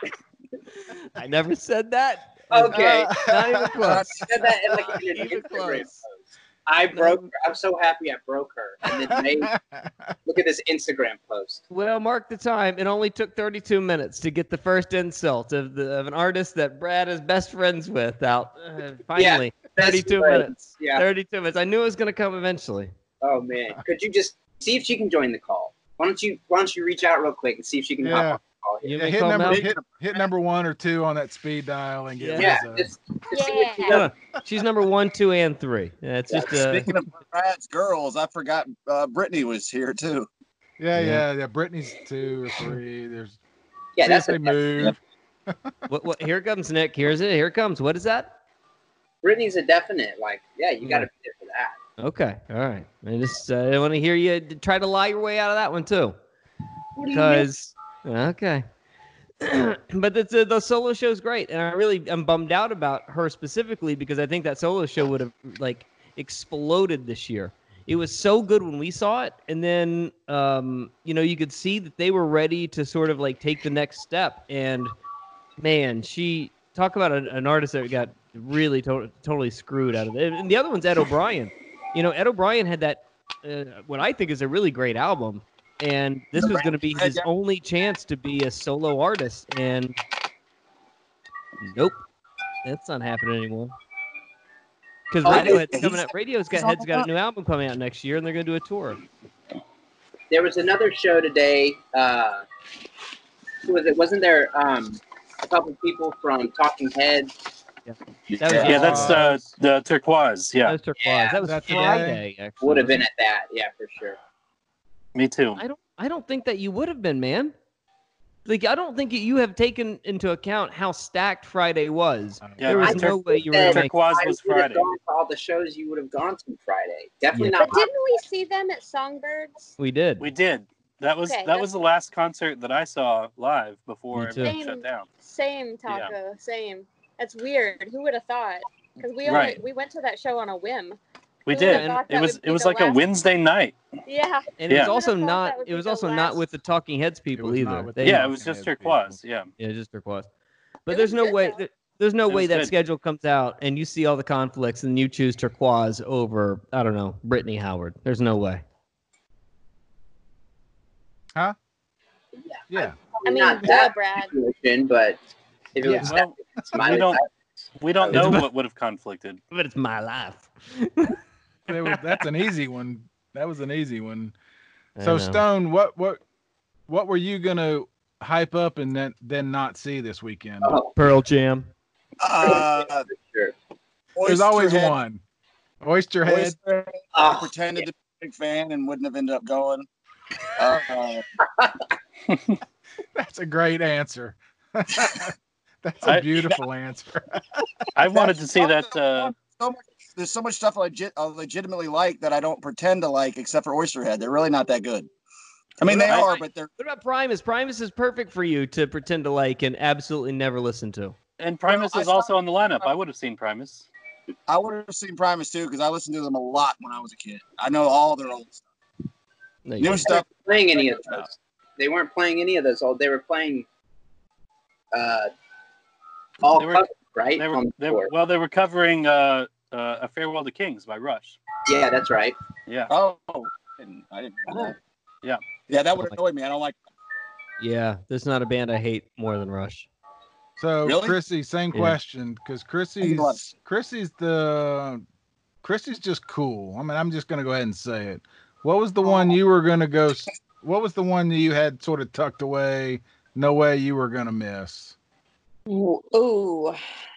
I never said that. Okay. Uh, not even close. I said that in like Not in an even Instagram close. post. I broke her. I'm so happy I broke her. And then made, look at this Instagram post. Well, mark the time. It only took thirty-two minutes to get the first insult of the of an artist that Brad is best friends with out. Uh, finally, best thirty-two friends. minutes. Yeah. thirty-two minutes. I knew it was going to come eventually. Oh man. Could you just see if she can join the call? Why don't you why don't you reach out real quick and see if she can hop Yeah. on the call here? You Yeah, may hit call number Mel. hit, hit number one or two on that speed dial and get Yeah, Lizzo. just, just see if she Yeah. does. She's number one, two, and three. Yeah, it's just uh, speaking of Brad's girls, I forgot uh, Brittany was here too. yeah, Yeah. yeah, yeah. Brittany's two or three. There's Yeah, see that's if they a, move. what, what? Here comes Nick. Here's it. Here it comes. What is that? Brittany's a definite. Like, yeah, you got to be there for that. Okay. All right. I just uh, I want to hear you try to lie your way out of that one too. What do you mean? Because okay. But the, the the solo show's great, and I really am bummed out about her specifically because I think that solo show would have like exploded this year. It was so good when we saw it, and then um, you know you could see that they were ready to sort of like take the next step. And man, she talk about an, an artist that got really to- totally screwed out of it. And the other one's Ed O'Brien. You know, Ed O'Brien had that uh, what I think is a really great album. And this was going to be his only chance to be a solo artist. And nope, that's not happening anymore. Because Oh, Radiohead's he's- coming out. Radiohead's got, Head's got a new album coming out next year, and they're going to do a tour. There was another show today. Uh, who was it? Wasn't there um, a couple people from Talking Heads? That was Yeah, that's uh, the turquoise. That Yeah, was Turquoise. Yeah, that was that's Friday, actually. Would have been at that. Yeah, for sure. me too. I don't. I don't think that you would have been, man. Like, I don't think you have taken into account how stacked Friday was. Yeah, There was I no just way you were said going to make. Turquoise I was would have Friday. gone to all the shows you would have gone to Friday. Definitely Yeah. not. But didn't we see them at Songbirds? We did. We did. That was Okay, that was the last concert that I saw live before Me too. everything Same. shut down. Same taco, same. That's weird. Who would have thought? Because we only Right. we went to that show on a whim. We Who did. would've thought It that was would it be was the like a last- Wednesday night. Yeah. And Yeah. it was also I would've thought not. that would It be was the also not last- with the Talking Heads people was not either. with They- the Yeah, it Talking was just Heads turquoise. Yeah. Yeah, just Turquoise. But It there's was no good, way. though. There, there's no It way was that good. schedule comes out and you see all the conflicts and you choose Turquoise over I don't know Brittany Howard. There's no way. Huh? Yeah. Yeah. I mean, not duh, that Brad. situation, but if it Yeah. was Well, Smiley we don't we don't know It's- what would have conflicted. But it's my life. That was, that's an easy one. That was an easy one. I So know. Stone, what what what were you gonna hype up and then then not see this weekend? oh, Pearl Jam. Uh, for sure. There's always Oysterhead- one. Oysterhead. Oysterhead, I pretended to be a big fan and wouldn't have ended up going. Uh, That's a great answer. That's a I- beautiful answer. I wanted to see that. Uh, so much, there's so much stuff I, legit, I legitimately like that I don't pretend to like, except for Oysterhead. They're really not that good. I mean, they I- are, but they're. What about Primus? Primus is perfect for you to pretend to like and absolutely never listen to. and Primus Well, I is also on the lineup. I would have seen Primus. I would have seen Primus too because I listened to them a lot when I was a kid. I know all their old stuff. No, you New don't. stuff. Playing any of those? They weren't playing any of those. Old. They were playing. Uh, all They were- covers, right? They On were, the they tour. were well. They were covering uh, uh, "A Farewell to Kings" by Rush. Yeah, that's right. Yeah. Oh, I didn't, I didn't know that. Yeah. Yeah, that would annoy me. I don't like. Yeah, there's not a band I hate more than Rush. So Really? Chrissy, same Yeah. question because Chrissy's Chrissy's the Chrissy's just cool. I mean, I'm just gonna go ahead and say it. What was the one you were gonna go? s- What was the one that you had sort of tucked away? No way you were gonna miss. Ooh, ooh.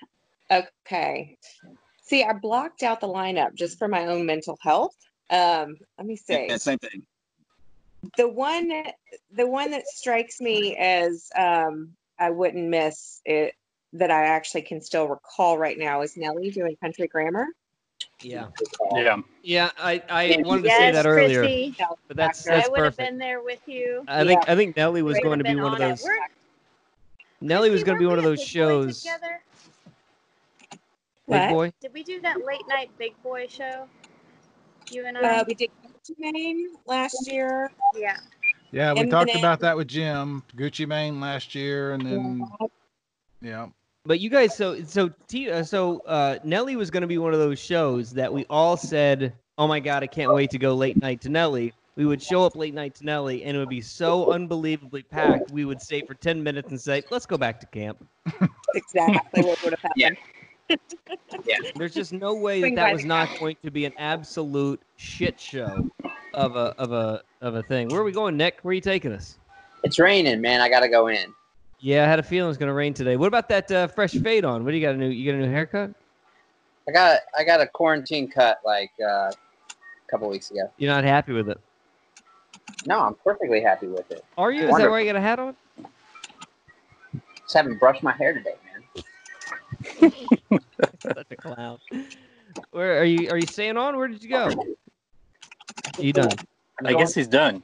Okay. See, I blocked out the lineup just for my own mental health. Um, let me see. Yeah, same thing. The one, the one that strikes me as um, I wouldn't miss it that I actually can still recall right now is Nelly doing Country Grammar. Yeah. Yeah. Yeah, I, I wanted to Yes, say that earlier, Chrissy. but that's I that's would have perfect. been there with you. I think Yeah. I think Nelly was We going to would've be been one of on it. those. We're- Nelly was Chrissy, going to be weren't one of we those at Big Boy shows. together? Big What? Boy. Did we do that late night Big Boy show? You and I? Uh, we did Gucci Mane last year. Yeah. Yeah, we And talked then- about that with Jim, Gucci Mane last year, and then yeah. But you guys, so so T, uh, so uh, Nelly was going to be one of those shows that we all said, "Oh my God, I can't wait to go late night to Nelly." We would show up late night to Nelly, and it would be so unbelievably packed. We would stay for ten minutes and say, "Let's go back to camp." Exactly what would have happened. Yeah. There's just no way that Swing that by was the not camp. going to be an absolute shit show of a of a of a thing. Where are we going, Nick? Where are you taking us? It's raining, man. I gotta go in. Yeah, I had a feeling it was going to rain today. What about that uh, fresh fade on? What do you got? A new? You got a new haircut? I got I got a quarantine cut like uh, a couple weeks ago. You're not happy with it? No, I'm perfectly happy with it. Are you? Is that Wonderful. why you got a hat on? Just haven't brushed my hair today, man. Such a clown. Where are you? Are you staying on? Where did you go? Are you done? I guess he's done.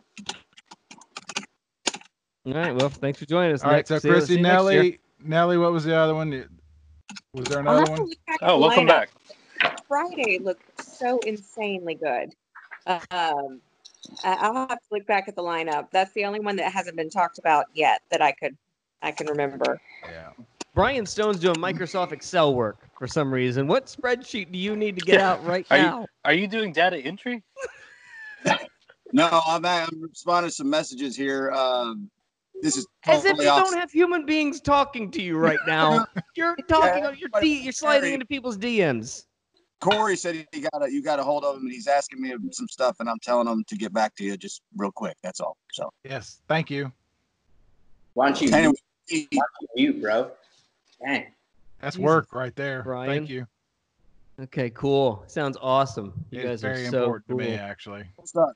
All right. Well, thanks for joining us. All right, Nick. so See you- see Chrissy, you next year. Nelly, Nelly, what was the other one? Was there I'll another have to one? look back at Oh, the welcome lineup. back. Friday looked so insanely good. Um, I- I'll have to look back at the lineup. That's the only one that hasn't been talked about yet that I could I can remember. Yeah. Brian Stone's doing Microsoft Excel work for some reason. What spreadsheet do you need to get out right Are you- now? Are you doing data entry? No, I'm, I'm responding to some messages here. Um, this is As if totally you off. don't have human beings talking to you right now. You're talking. Yeah, on You're, D, you're sliding into people's D Ms. Corey said he got a, you got a hold of him, and he's asking me some stuff, and I'm telling him to get back to you just real quick. That's all. So Yes, thank you. Why don't you Anyway, mute, why don't you mute, bro? Dang. That's Jesus. work right there. Brian. Thank you. Okay, cool. Sounds awesome. You It's guys are very so important cool. to me, actually. what's up?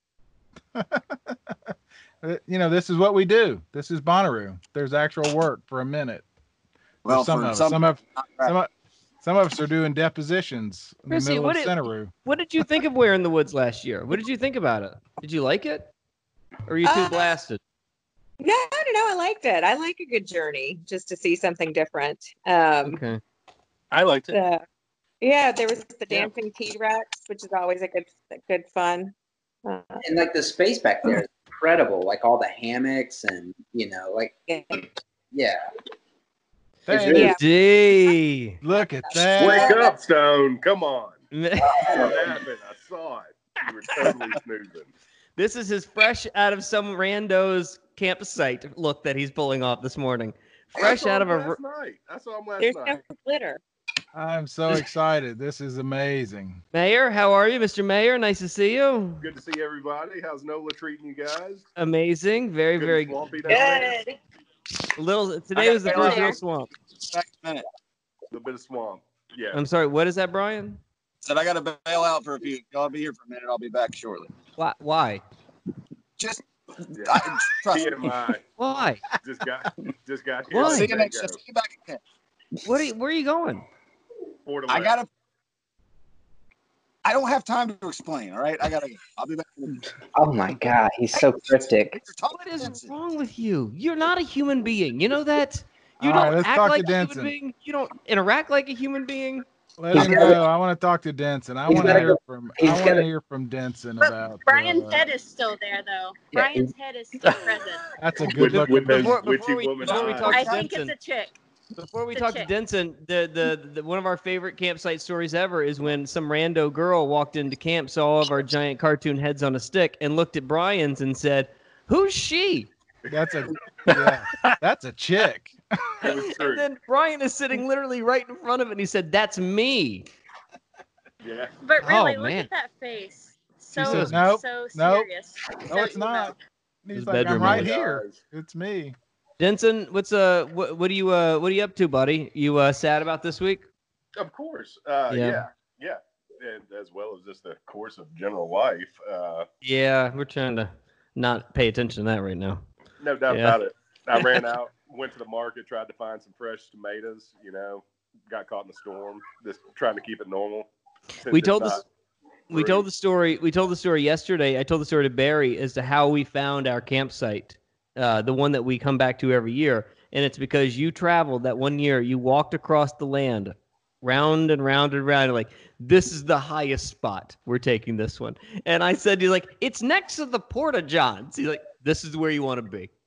You know, this is what we do. This is Bonnaroo. There's actual work for a minute. For Well, some for of us. some- Some of some of some of us are doing depositions in Chrissy, the middle what of did- Centeroo. What did you think of Where in the Woods last year? What did you think about it? Did you like it? Or are you too Uh, blasted? No, no, no. I liked it. I like a good journey just to see something different. Um, Okay. I liked it. the- yeah, there was the Yeah. dancing T-Rex, which is always a good, a good fun. Uh, And like the space back there is incredible. Like all the hammocks and you know, like yeah. yeah. Hey, really- Yeah. D. Look at that. Wake up, Stone. Come on. this What happened? I saw it. You were totally snoozing. is his fresh out of some rando's campsite look that he's pulling off this morning. I Fresh saw out him of a. last night. I saw him last There's night. no glitter. I'm so excited. This is amazing. Mayor, how are you, Mister Mayor? Nice to see you. Good to see everybody. How's Nola treating you guys? Amazing. Very, Good very and swampy down there? Good. little. Today got was the a first there. real swamp. Back in a minute. A little bit of swamp. Yeah. I'm sorry. What is that, Brian? Said I got to bail out for a few. I'll be here for a minute. I'll be back shortly. Why? Why? Just yeah. I, trust me. T M I. Why? Just got just got here. Why? a See you minute next. ago. See you back again. What? Are you, where are you going? Four to I left. gotta. I don't have time to explain. All right, I gotta. I'll be back. Oh my god, he's so cryptic. What is wrong with you? You're not a human being. You know that. You All don't right, let's act talk to like a human Denson. being. You don't interact like a human being. Let him go. I want to talk to Denson. I He's want to gotta hear go- from. he's I want gotta- to hear from Denson about. Brian's uh, head is still there, though. Yeah, Brian's head is still present. That's a With, good look. with those Before- witchy before we- woman before we eyes. talk I to think Denson. it's a chick. Before we It's a talk to chick. Denson, the, the the one of our favorite campsite stories ever is when some rando girl walked into camp, saw all of our giant cartoon heads on a stick, and looked at Brian's and said, "Who's she?" That's a. Yeah, that's a chick. It was true. And then Brian is sitting literally right in front of it, and he said, "That's me." Yeah. But really, Oh, look man. at that face. So, says, "Nope, so nope, serious. No, so it's not. His He's like, bedroom I'm right eyes. here. It's me. Denson, what's uh, what, what are you uh, what are you up to, buddy? You uh, sad about this week? Of course. Uh, Yeah. yeah. yeah, and as well as just the course of general life. Uh, Yeah, we're trying to not pay attention to that right now. no doubt Yeah. about it. I ran out, went to the market, tried to find some fresh tomatoes. You know, got caught in the storm. Just trying to keep it normal. since We it's told not this. We free. told the story. We told the story yesterday. I told the story to Barry as to how we found our campsite, uh, the one that we come back to every year. And it's because you traveled that one year. You walked across the land, round and round and round. Like, this is the highest spot. We're taking this one. And I said, "He's like, it's next to the Porta Johns." He's like, "This is where you want to be."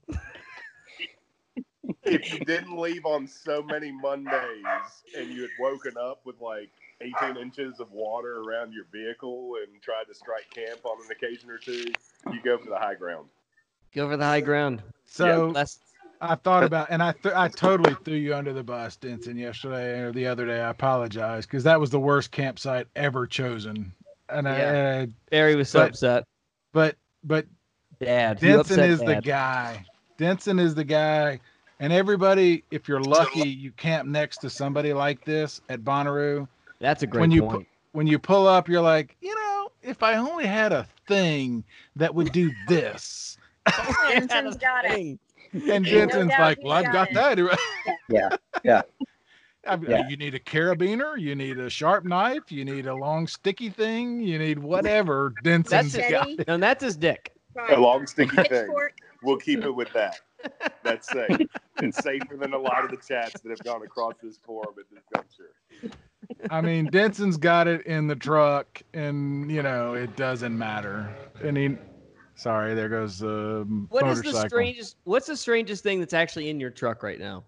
If you didn't leave on so many Mondays and you had woken up with like eighteen inches of water around your vehicle and tried to strike camp on an occasion or two, you go for the high ground. Go for the high ground. So Less- I thought about, and I th- I totally threw you under the bus, Denson, yesterday or the other day. I apologize because that was the worst campsite ever chosen. And Yeah. I, Barry was so but- upset. but but Dad. you Denson upset is the Dad. guy. Denson is the guy. And everybody, if you're lucky, you camp next to somebody like this at Bonnaroo. That's a great when you point. pu- when you pull up, you're like, you know, if I only had a thing that would do this. Denson's got it. And No Denson's doubt like, he's well, I've got got it. that. Yeah, yeah. I mean, Yeah. You need a carabiner, you need a sharp knife, you need a long sticky thing, you need whatever. Denson's That's got. Machete. No, that's his dick. A long sticky thing. Pitchfork. We'll keep it with that. That's safe. It's safer than a lot of the chats that have gone across this forum at this juncture. I mean, Denson's got it in the truck, and you know it doesn't matter. And he, sorry, there goes the What is motorcycle. the strangest? What's the strangest thing that's actually in your truck right now?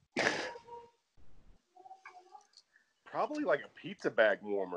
Probably like a pizza bag warmer.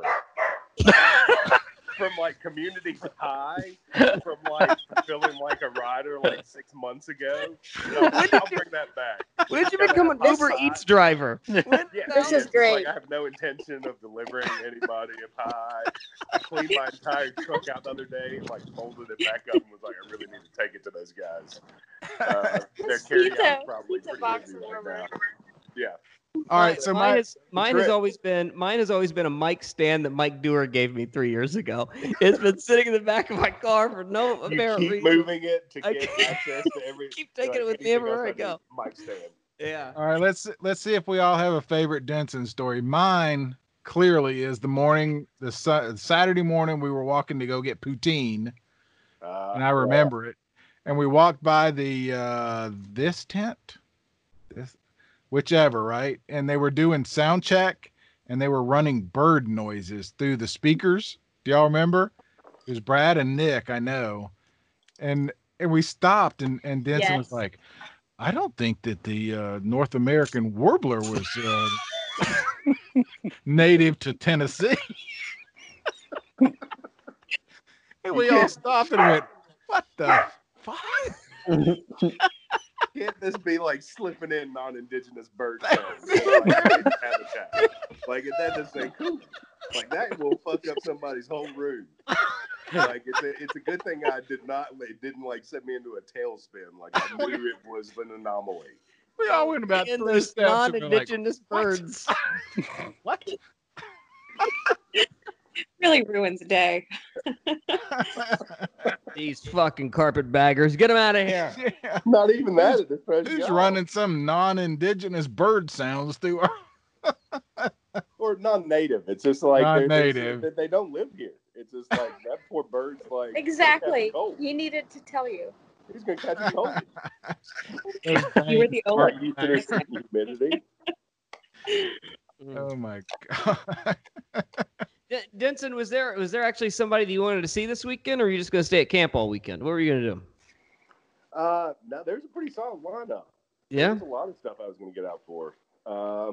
From like Community High, from like feeling like a rider like six months ago. No, I'll bring that back. When did you Gotta become have an Uber hot Eats sauce. driver? When- Yeah, This yeah, is it's great. Like I have no intention of delivering anybody a pie. I cleaned my entire truck out the other day, and like folded it back up, and was like, I really need to take it to those guys. Uh, their carry Pizza- out probably pizza pretty box busy right warmer. now. Yeah. All right, so mine my has mine has trick. always been mine has always been a mic stand that Mike Dewar gave me three years ago. It's been sitting in the back of my car for no You apparent keep reason. moving it to I get keep- access to every. keep taking like, it with me anything everywhere else I go. need, Mic stand. Yeah. all right, let's let's see if we all have a favorite Denson story. Mine clearly is the morning, the Sa- Saturday morning we were walking to go get poutine, Uh, and I remember it. And we walked by the uh this tent, this whichever, right? And they were doing sound check, and they were running bird noises through the speakers. Do y'all remember? It was Brad and Nick, I know. And and we stopped, and and Denson was Yes. like, I don't think that the uh, North American warbler was uh, native to Tennessee. And we all stopped and went, what the fuck? Can't this be like slipping in non-indigenous bird sounds? Like, habitat? Like that just ain't cool. Like that will fuck up somebody's whole room. Like it's a, it's a good thing I did not. It didn't like set me into a tailspin. Like I knew it was an anomaly. We all went about And three those steps and we're like, non-indigenous birds. what? Really ruins the day. These fucking carpetbaggers, get them out of here. Yeah. Not even that. It throws Who's you off. running some non-indigenous bird sounds through our Or non-native? It's just like they're- Non-native. They, they don't live here. It's just like that poor bird's like Exactly. cold. He needed to tell you. He's gonna catch a cold. You were the Are only you to humidity? Oh my god. D- Denson, was there was there actually somebody that you wanted to see this weekend, or were you just going to stay at camp all weekend? What were you going to do? Uh, no, there's a pretty solid lineup. Yeah. There's a lot of stuff I was going to get out for. Uh,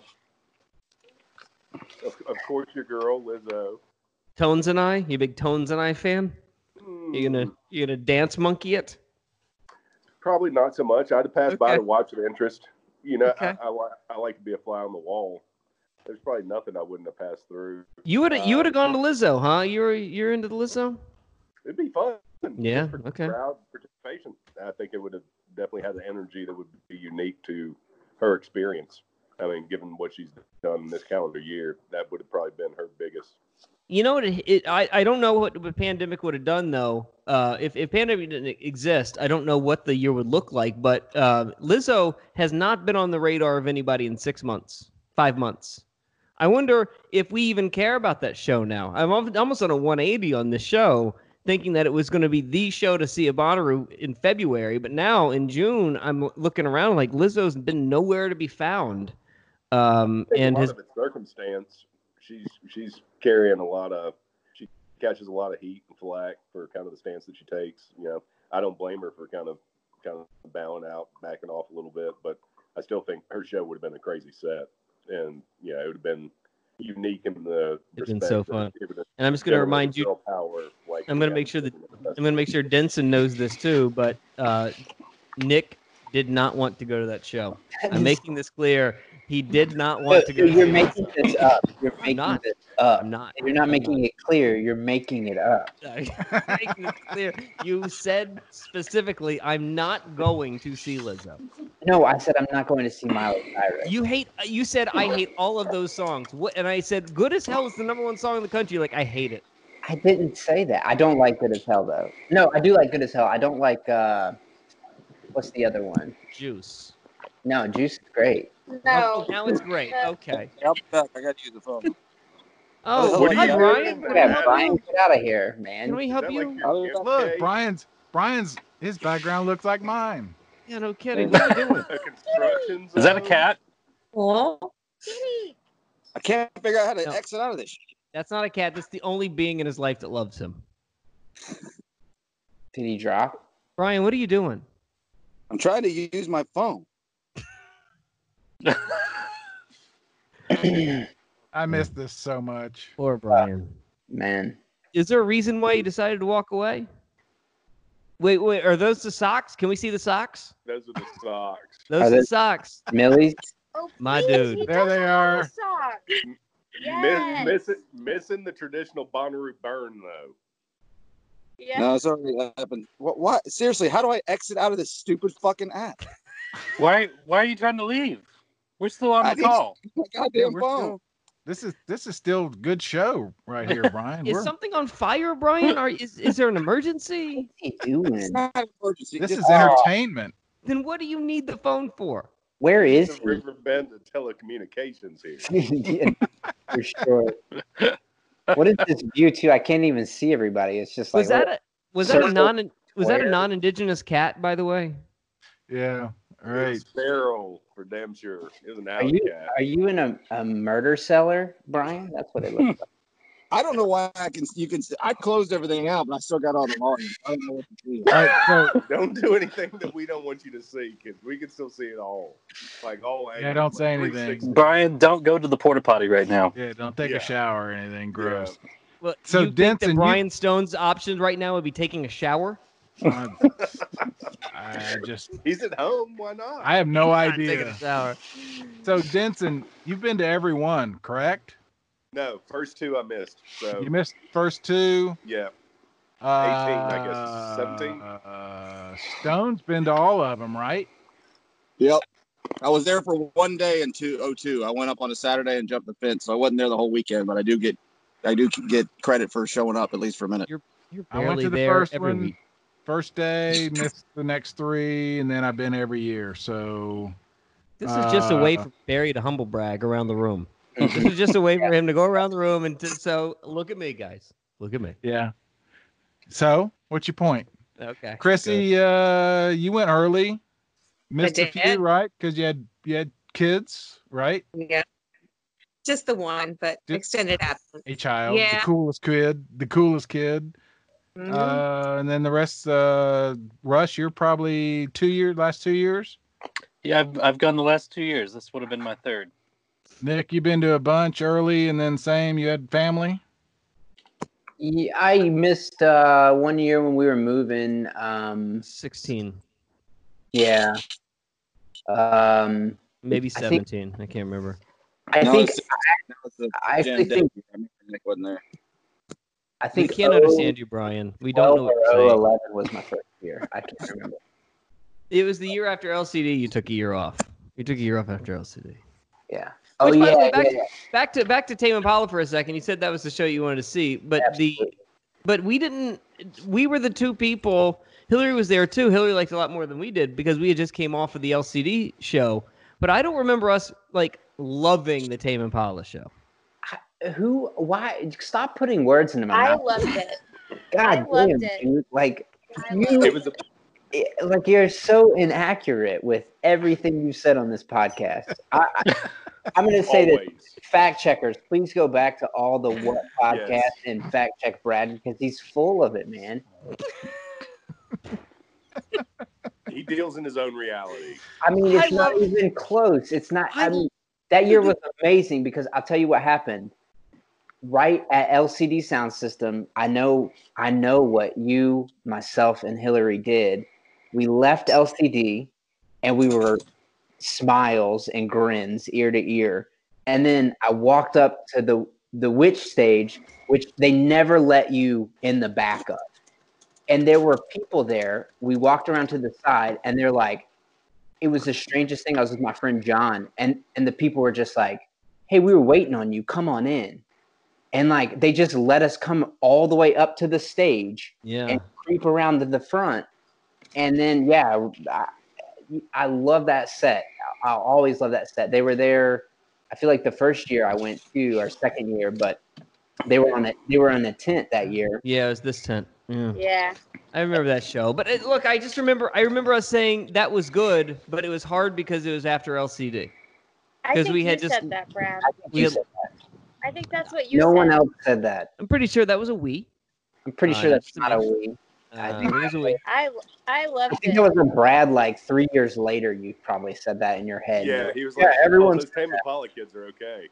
of, of course, your girl Lizzo. Tones and I, you big Tones and I fan? Hmm, You gonna you gonna dance monkey it? Probably not so much. I'd have passed by Okay. to watch with interest. You know, Okay. I, I, li- I like to be a fly on the wall. There's probably nothing I wouldn't have passed through. You would have you Uh, would have gone to Lizzo, huh? You're you're into the Lizzo? It'd be fun. Yeah, Just for okay. Crowd participation. I think it would have definitely has an energy that would be unique to her experience. I mean, given what she's done this calendar year, that would have probably been her biggest. You know what? It, it, I I don't know what the pandemic would have done though. Uh, if if pandemic didn't exist, I don't know what the year would look like. But uh, Lizzo has not been on the radar of anybody in six months, five months. I wonder if we even care about that show now. I'm almost on a one eighty on this show, thinking that it was going to be the show to see a Bonnaroo in February, but now in June, I'm looking around like Lizzo's been nowhere to be found. Um, and a lot his of its circumstance, she's she's carrying a lot of, she catches a lot of heat and flack for kind of the stance that she takes. You know, I don't blame her for kind of kind of bowing out, backing off a little bit, but I still think her show would have been a crazy set, and yeah, it would have been unique in the It's been respect so that fun. it would have And I'm just going to generated remind you, girl power, like I'm going to we make sure that haven't seen in the I'm going to make sure Denson knows this too, but uh, Nick did not want to go to that show. I'm making this clear. He did not want to go. You're to making this up. You're making not. this up. I'm not. You're not I'm making not. it clear. You're making it up. Making it clear. You said specifically, I'm not going to see Lizzo. No, I said I'm not going to see Miley Cyrus. You hate. You said I hate all of those songs. What? And I said, "Good as Hell" is the number one song in the country. You're like, I hate it. I didn't say that. I don't like Good as Hell though. No, I do like Good as Hell. I don't like uh, what's the other one? Juice. No, Juice is great. No. Oh, now it's great. Okay. I'll be back. I got to use the phone. Oh, What are hi, you Brian. doing? Can we Yeah, help Brian, you? get out of here, man. Can we help Is that you? like your gift Look, cake? Brian's Brian's his background looks like mine. Yeah, no kidding. What are you doing? A construction Is that a zone? cat? Well, I can't figure out how to No. exit out of this. shit. That's not a cat. That's the only being in his life that loves him. Did he drop? Brian, what are you doing? I'm trying to use my phone. I miss this so much. Poor Brian. Man, Is there a reason why you decided to walk away? Wait, wait. Are those the socks? Can we see the socks? Those are the socks. Those Are are they- the socks. Millie's. Oh, My please, dude. he There does they have are. a sock. Miss, Yes. missing, missing the traditional Bonnaroo burn though. Yes. No, it's already happened. What? What? Seriously, how do I exit out of this stupid fucking app? Why? Why are you trying to leave? We're still on I the need- call. My Yeah, goddamn we're phone. still- this is this is still good show right here, Brian. Is We're- something on fire, Brian? Or is, is there an emergency? What's he doing? It's not an emergency. this Just- is entertainment. Then what do you need the phone for? Where is The he? Riverbend of telecommunications here. Yeah, for sure. What is this view too? I can't even see everybody. It's just like Was that a was that a circle non was that a square. non-indigenous cat, by the way? Yeah, It right. was feral for damn sure. It was an Are alley you cat. are you in a, a murder cellar, Brian? That's what it looks like. I don't know why I can. You can. I closed everything out, but I still got all the volume. I don't know what to do. All right, so Don't do anything that we don't want you to see, because we can still see it all. Like all Yeah, angles, don't say like anything. three sixty. Brian, don't go to the porta potty right now. yeah, don't take Yeah. a shower or anything gross. Well, So, you think Denson, that you- Brian Stone's option right now would be taking a shower? I, I just He's at home. Why not? I have no Not taking idea. a shower. So Denson, you've been to every one, correct? No, first two I missed. So You missed first two. yeah, Uh, eighteen, I guess. seventeen. Uh, Stone's been to all of them, right? Yep. I was there for one day in two oh two. I went up on a Saturday and jumped the fence, so I wasn't there the whole weekend. But I do get, I do get credit for showing up at least for a minute. You're You're I went barely to the there first every one, week. first day, missed the next three, and then I've been every year. So This is just a way uh, for Barry to humble brag around the room. This is just a way for him to go around the room and to, so look at me, guys. Look at me. yeah. So what's your point, Okay. Chrissy? Uh, you went early, missed a did. few, right? Because you had you had kids, right? Yeah. Just the one, but Just- extended absence. A child, the Yeah. coolest kid, the coolest kid. Mhm. Uh, and then the rest, uh, Rush, you're probably two years, last two years. Yeah, I've I've gone the last two years. This would have been my third. Nick, you've been to a bunch early, and then same. You had family. Yeah, I missed uh, one year when we were moving. Um, sixteen, yeah. Um, maybe I think- seventeen. I, can't remember. I No, think it's- that was the I Jan actually think debut. I remember Nick wasn't there. I We think can't oh, understand you, Brian. We don't know twelve what or you're oh saying. eleven was my first year. I can't remember. It was the year after L C D. You took a year off. You took a year off after L C D. Yeah. Oh Which, by yeah, the way, back, yeah, to, yeah. back to back to Tame Impala for a second. You said that was the show you wanted to see, but Absolutely. the but we didn't. We were the two people. Hillary was there too. Hillary liked it a lot more than we did because we had just came off of the L C D show. But I don't remember us like loving the Tame Impala show. Who? Why? Stop putting words into my I mouth. loved it. God I loved damn, it. dude. Like I you, loved It was a it- like you're so inaccurate with everything you said on this podcast. I, I, I'm going to say that. always. Fact checkers, please go back to all the What podcast Yes. and fact check Brad because he's full of it, man. He deals in his own reality. I mean, it's I not love- even close. It's not. I, I- mean, that year was amazing because I'll tell you what happened. Right at L C D Sound System, I know, I know what you, myself, and Hillary did. We left L C D, and we were smiles and grins ear to ear. And then I walked up to the the witch stage, which they never let you in the back of. And there were people there. We walked around to the side, and they're like, it was the strangest thing. I was with my friend John, and and the people were just like, "Hey, we were waiting on you. Come on in." And like they just let us come all the way up to the stage Yeah. and creep around to the front. And then yeah, I, I love that set. I'll always love that set. They were there. I feel like the first year I went to, or second year, but they were on a they were on a tent that year. Yeah, it was this tent. Yeah. Yeah. I remember that show. But it, look, I just remember I remember us saying that was good, but it was hard because it was after L C D. I 'Cause think we had you just- said that, Brad. We You had- said that. I think that's what you No said. one else said that. I'm pretty sure that was a we. I'm pretty Uh, sure that's just to not a make- we. I Uh, think it was a we. I I loved I think it. it was a Brad like three years later. You probably said that in your head. Yeah, he was Yeah, like, everyone's "Oh, those Tame Impala kids are okay."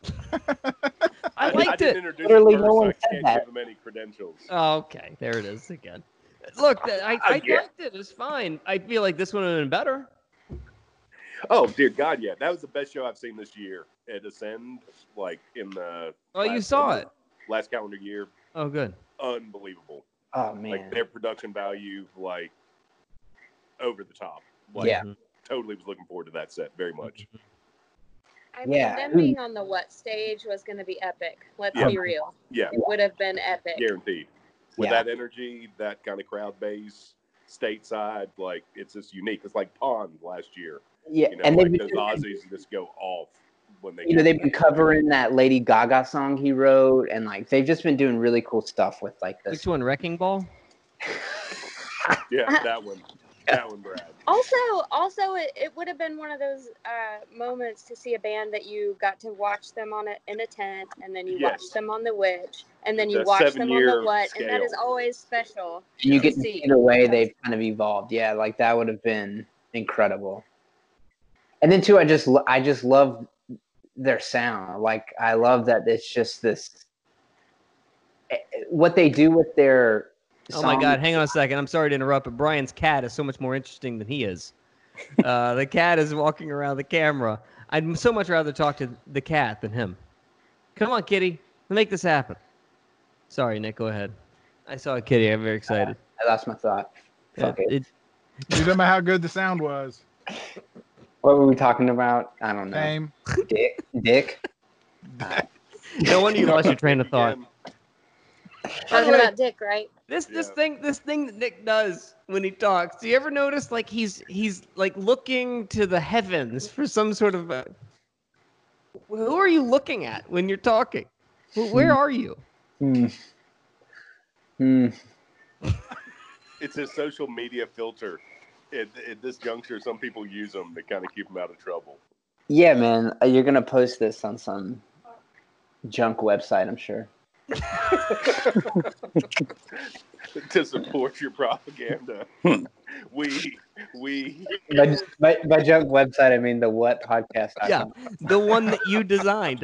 I I liked didn't it. introduce Literally, him no first, one so I said can't that. give him any credentials. Oh, okay, there it is again. Look, th- I, I Yeah. liked it. It was fine. I feel like this one would have been better. Oh dear God, yeah, that was the best show I've seen this year at Ascend. Like in the Oh, you last- saw it. last calendar year. Oh, good. Unbelievable. Oh man. Like their production value, like over the top. Like, Yeah. totally was looking forward to that set very much. I mean, Yeah, them who- being on the what stage was going to be epic. Let's Yeah. be real. Yeah, It would have been epic. guaranteed. With Yeah. that energy, that kind of crowd base, stateside, like it's just unique. It's like Pond last year. Yeah, You know, and like they've those been, Aussies just go off when they you know get they've been covering that Lady Gaga song he wrote, and like they've just been doing really cool stuff with like this. Which one? Wrecking Ball? Yeah, that one. That one, Brad. Also, also, it, it would have been one of those uh, moments to see a band that you got to watch them on a, in a tent, and then you Yes. watched them on the Witch, and then you That watch them on seven-year the what, and that is scale. always special. You to get to see. see the way they've kind of evolved. Yeah, like that would have been incredible. And then too, I just lo- I just love their sound. Like I love that it's just this eh, eh, what they do with their. Oh my songs- God! Hang on a second. I'm sorry to interrupt, but Brian's cat is so much more interesting than he is. Uh, the cat is walking around the camera. I'd so much rather talk to the cat than him. Come on, kitty. Let's make this happen. Sorry, Nick. Go ahead. I saw a kitty. I'm very excited. I lost my thought. Fuck it. It- You don't know how good the sound was. What were we talking about? I don't know. Fame. Dick. Dick. no wonder you lost your train of thought. Again, Talking about Dick, right? This this Yeah. thing this thing that Nick does when he talks. Do you ever notice like he's he's like looking to the heavens for some sort of uh, who are you looking at when you're talking? Wh- Where are you? Hmm. Hmm. it's a social media filter. At, at this juncture, some people use them to kind of keep them out of trouble. Yeah, man. uh, You're gonna post this on some junk website, I'm sure. To support your propaganda. we, we, By, by, by junk website, I mean the what podcast. Yeah, the one that you designed.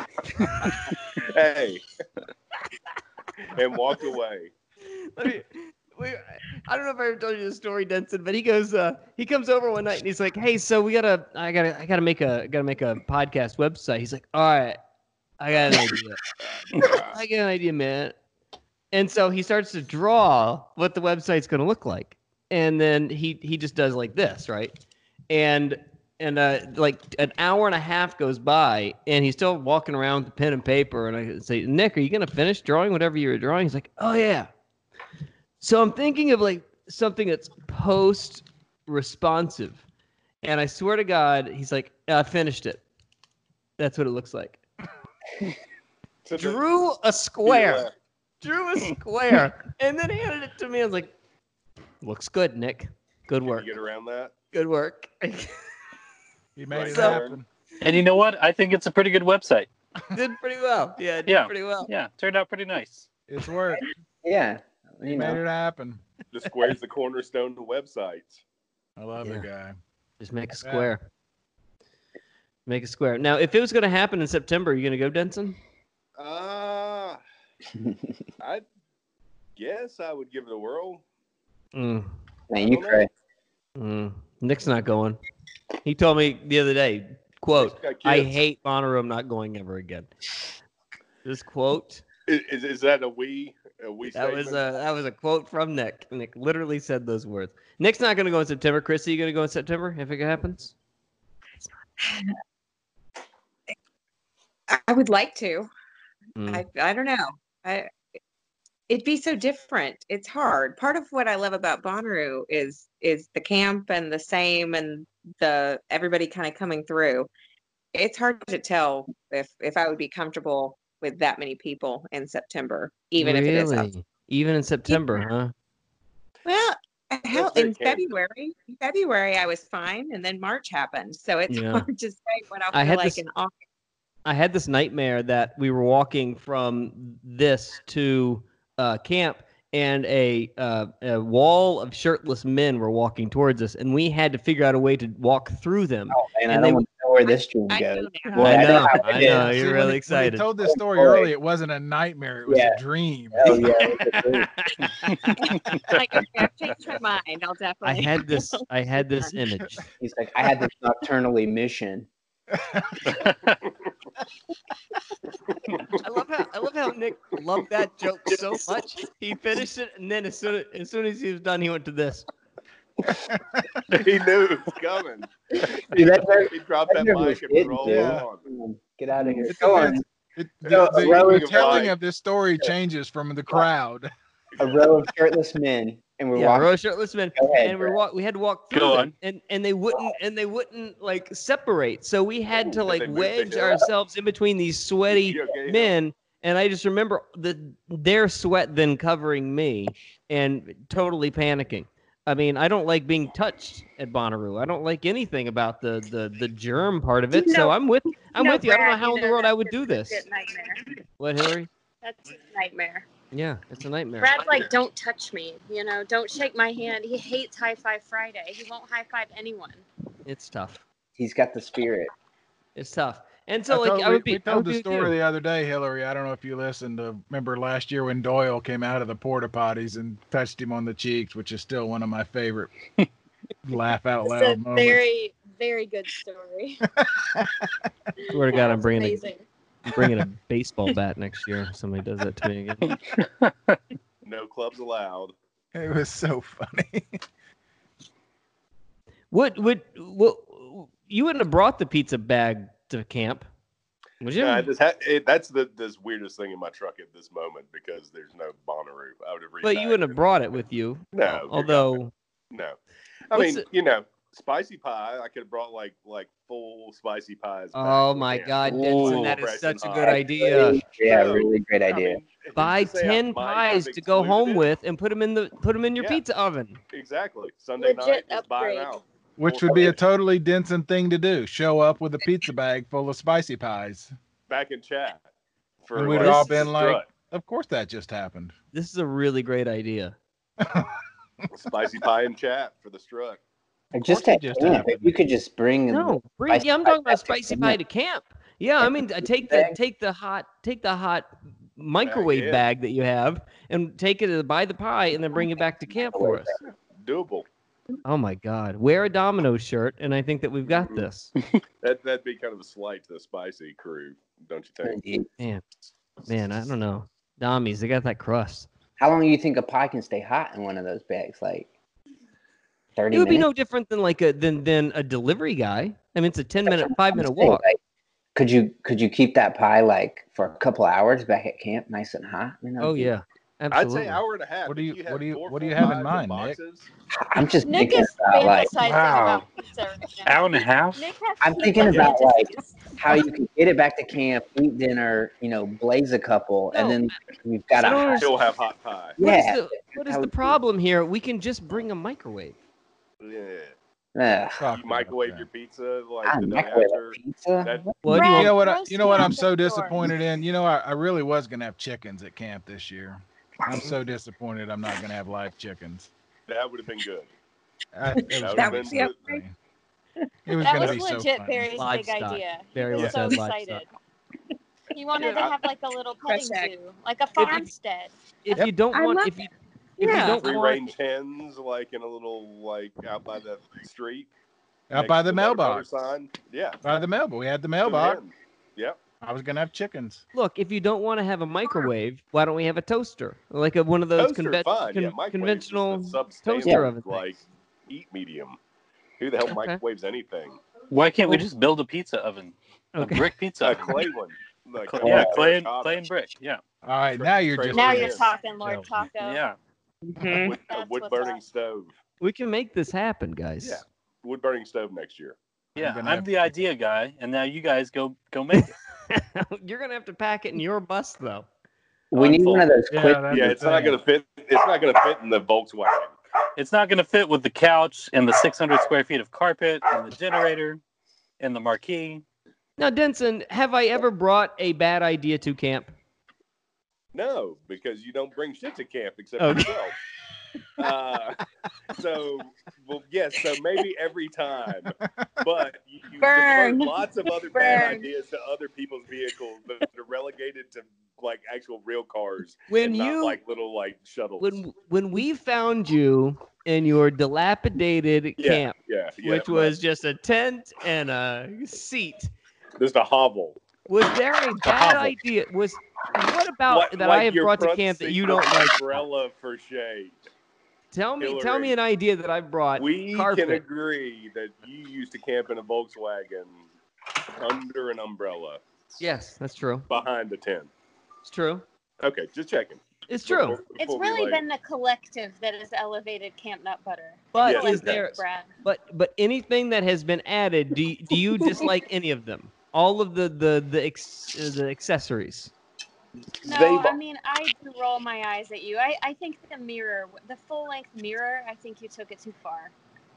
hey. And walk away. Let me, we, I don't know if I ever told you this story, Denson, but he goes, uh, he comes over one night and he's like, "Hey, so we gotta, I gotta, I gotta make a, gotta make a podcast website." He's like, "All right, I got an idea. I got an idea, man." And so he starts to draw what the website's gonna look like. and then he he just does like this, right? And and uh, like an hour and a half goes by, and he's still walking around with the pen and paper. And I say, Nick, are you gonna finish drawing whatever you were drawing? He's like, oh yeah. So I'm thinking of like something that's post responsive, and I swear to God, he's like, I finished it. That's what it looks like. Drew a square. Drew a square, and then handed it to me. I was like, looks good, Nick. Good work. Can you get around that? Good work. You made it So- happen. And you know what? I think it's a pretty good website. Did pretty well. Yeah, did Yeah. pretty well. Yeah, turned out pretty nice. It's work. Yeah. You You made know. it happen. The square's the cornerstone of websites. I love Yeah. the guy. Just make a square. Make a square. Now, if it was going to happen in September, are you going to go, Denson? Uh, I guess I would give it a whirl. Mm, Man, you cray. mm. Nick's not going. He told me the other day, quote, Nick's got I kids. hate Bonnaroo. I'm not going ever again. This quote, Is, is, is that a we? A we that was statement? a, that was a quote from Nick. Nick literally said those words. Nick's not going to go in September. Chris, are you going to go in September if it happens? I would like to. Mm. I I don't know. I it'd be so different. It's hard. Part of what I love about Bonnaroo is is the camp and the same and the everybody kind of coming through. It's hard to tell if if I would be comfortable with that many people in September, even if it is up. Really? Even in September, huh? Well, hell, very in candid. February, in February I was fine, and then March happened. So it's Yeah. hard to say what I'll I feel had like this- in August. I had this nightmare that we were walking from this to uh, camp, and a, uh, a wall of shirtless men were walking towards us, and we had to figure out a way to walk through them. Oh, man, I And don't they- want to know where this dream I know goes. now. Boy, I know, how I it know. is. See, You're when really he- excited. When he told this story Boy. early, it wasn't a nightmare. It was Yeah. a dream. Oh, yeah. it's a dream. Like, okay, I've changed my mind. I'll I definitely. had this. I had this image. He's like, I had this nocturnal emission. I love how I love how Nick loved that joke so much. He finished it, and then as soon as, as soon as he was done, he went to this. He knew it was coming. Dude, that never, He dropped that that never mic and hit, rolled dude. Yeah. on. Get out of here. It Go on. depends. It, the, So, the, row the of telling five. of this story changes from the crowd. A row of shirtless men, and we're Yeah, walking. row of shirtless men, Go ahead, and we Brett. walk. We had to walk through Go them, on. and and they wouldn't and they wouldn't like separate. So we had to Did like they move their wedge head? ourselves in between these sweaty You okay? men. And I just remember the their sweat then covering me, and totally panicking. I mean, I don't like being touched at Bonnaroo. I don't like anything about the the the germ part of it. You so know- I'm with I'm No, with you. I don't know Brad, how you in the know world I that's would do his this. legit Nightmare. What, Hillary? That's his nightmare. Yeah, it's a nightmare. Brad's like, don't touch me. You know, don't shake my hand. He hates High Five Friday. He won't high five anyone. It's tough. He's got the spirit. It's tough. And so I like told- I would we, be. we I told would the be with you. story the other day, Hillary. I don't know if you listened to. Remember last year when Doyle came out of the porta potties and touched him on the cheeks, which is still one of my favorite laugh out It's loud a moments. very, very good story. Swear to God, I'm It's bringing a, amazing. I'm bringing a baseball bat next year. If somebody does that to me again. No clubs allowed. It was so funny. What would what you wouldn't have brought the pizza bag to camp, would you? Uh, this ha- it, that's the this weirdest thing in my truck at this moment because there's no Bonnaroo. I would have but you repacked wouldn't have it. brought it with you. No, you're Although No, I What's mean, it- you know, spicy pie. I could have brought like like full spicy pies. back Oh with my them. God, Full Denson, that is fresh such and a good hot. idea. Yeah, So, really great I idea. mean, who's Buy to say I ten might pies have to go home excluded it? with and put them in the put them in your Yeah. pizza oven. Exactly. Sunday night, Legit just buy it upgrade. out. Which Full would be a fresh. totally Denson thing to do. Show up with a pizza bag full of spicy pies. Back in chat. For And we'd like, have all the been like, strut. of course that just happened. This is a really great idea. spicy pie in chat for the strut. Or just course at it just camp, happened. if you could just bring No, bring, spicy yeah, I'm pie talking about back to spicy camp. pie to camp. Yeah, I mean, I take the take the hot take the hot microwave yeah. bag that you have and take it to buy the pie and then bring it back to camp for us. Doable. Oh my God, wear a Domino's shirt, and I think that we've got this. That that'd be kind of a slight to the spicy crew, don't you think? Man, man, I don't know. Dommies, they got that crust. How long do you think a pie can stay hot in one of those bags? Like, thirty It would be minutes. no different than like a than than a delivery guy. I mean, it's a ten minute, I'm five minute saying, walk. like, could you could you keep that pie like for a couple hours back at camp, nice and hot? You know, Oh be- yeah, I'd absolutely. say hour and a half. What do If you had what do you four what do you full have in pies and mind, Nick? boxes, I'm just Nick thinking is about like fantasizing Wow. about pizza right now. Hour and a half? Nick has I'm pizza thinking about like fantasies. how you can get it back to camp, eat dinner, you know, blaze a couple, and No, then we've got I a don't hot, understand. still have hot pie. What is yeah. the what is That the would be- problem here? We can just bring a microwave. Yeah. Ugh, Talk You about microwave that. your pizza like I the day microwave after. a pizza. That, What do Brad, you You know what? I, roast you know what? me I'm on so the store. disappointed in. You know, I, I really was gonna have chickens at camp this year. I'm so disappointed. I'm not gonna have live chickens. that would have been good. I, it was That gonna would've be been so good. funny. It was That gonna was be so legit funny. Barry's big Livestock. idea. Barry He was wants so to have livestock. excited. He wanted to Yeah, I- have like a little petting Fresh egg. zoo, like a you- farmstead. If Yep. you don't I want, love if you if Yeah. you don't Free want, range hens, like in a little like out by the street. Out next by to the Motor Motor mailbox. sign. Yeah. By the mailbox. We had the Two mailbox. hens. Yep. I was gonna have chickens. look, if you don't want to have a microwave, why don't we have a toaster, like a, one of those Toaster, conven- fine. con- yeah, microwave conventional is the toaster substandard, oven like things? eat medium. Who the hell Okay. microwaves anything? Why can't we Well- just build a pizza oven? A Okay. brick pizza A oven. clay one. Like Cl- a yeah, clay and, terracotta. clay and brick. Yeah. All right, now you're just Now Trade you're it in. talking, Lord Taco. Yeah. Mhm. Wood, a That's wood what's burning up. stove. We can make this happen, guys. Yeah. Wood burning stove next year. Yeah. gonna I'm have- the idea guy, and now you guys go go make it. You're gonna have to pack it in your bus, though. We need one of those Yeah, quick. that's yeah, the it's not thing. gonna fit. It's not gonna fit in the Volkswagen. It's not going to fit with the couch and the six hundred square feet of carpet and the generator and the marquee. Now, Denson, have I ever brought a bad idea to camp? No, because you don't bring shit to camp except Okay. yourself. Uh, so, well, yes. So maybe every time, but you, you Burn. defer lots of other bad Burn. ideas to other people's vehicles that are relegated to like actual real cars When and you not like little like shuttles. when when we found you in your dilapidated yeah, camp, yeah, yeah, which right. was just a tent and a seat, There's a hovel. was there a bad hovel. idea? Was what about Like- that like I have your brought to front camp that seat you with don't an like? Umbrella for shade. Tell me, tell Hillary. me an idea that I brought. We carpet. can agree that you used to camp in a Volkswagen under an umbrella Yes, that's true. behind the tent. It's true. Okay, just checking. It's true. Before- It's before we, really like- been the collective that has elevated Camp Nut Butter. But Yes, is it there? does. Brad? But but anything that has been added, do you, do you dislike any of them? All of the the the, ex, uh, the accessories. No, They've- I mean I do roll my eyes at you. I, I think the mirror, the full length mirror, I think you took it too far.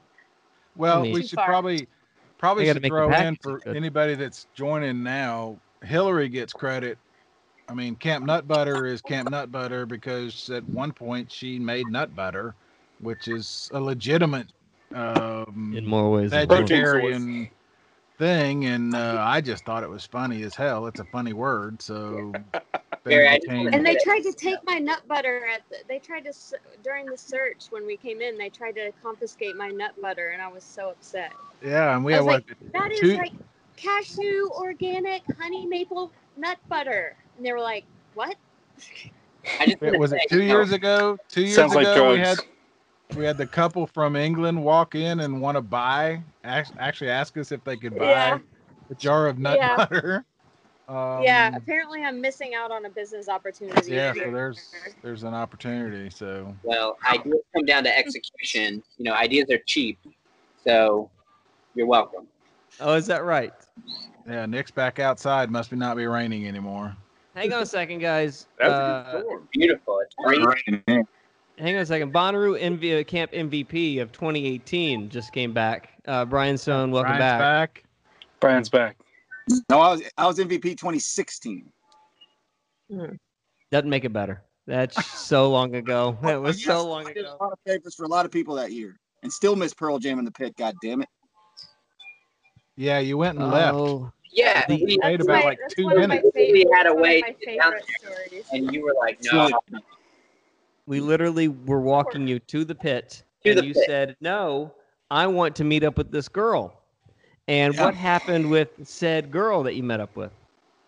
Well, I mean- we Too should far. probably probably I gotta should make the throw in package for good. anybody that's joining now. Hillary gets credit. I mean, Camp Nut Butter is Camp Nut Butter because at one point she made nut butter, which is a legitimate um, In more ways than one. vegetarian thing, and uh, I just thought it was funny as hell. It's a funny word, so. then Barry, I it just became- wanna And they tried to take my nut butter at the, they tried to s- during the search when we came in, they tried to confiscate my nut butter and I was so upset. yeah, and we I have was what like, that is two, like cashew organic honey maple nut butter. And they were like, "What?" I just Wait, wanna was it say, two you know, years ago? Two years Sounds like ago, we had drugs. we had the couple from England walk in and want to buy, act- actually ask us if they could buy Yeah. a jar of nut Yeah. butter. Um, yeah, apparently I'm missing out on a business opportunity. yeah. here. So there's there's an opportunity. So Well, ideas come down to execution. You know, ideas are cheap, so you're welcome. Oh, is that right? yeah, Nick's back outside. Must be not be raining anymore. Hang on a second, guys. That was a Uh, good storm. Beautiful. It's great. hang on a second. Bonnaroo M V, Camp M V P of twenty eighteen just came back. Uh, Brian Stone, welcome Brian's back. back. Brian's back. No, I was I was M V P twenty sixteen. Doesn't make it better. That's so long ago. That was Yes, so long I did ago. a lot of favors for a lot of people that year, and still miss Pearl Jam in the pit. God damn it! Yeah, you went and left. Oh, Yeah, The- we, Stayed That's about my- like that's two one of my minutes. favorite- We had a one of way my to get down favorite stories. and you were like, no. we literally were walking you to the pit, To and the you pit. said, "No, I want to meet up with this girl." And Yeah. what happened with said girl that you met up with?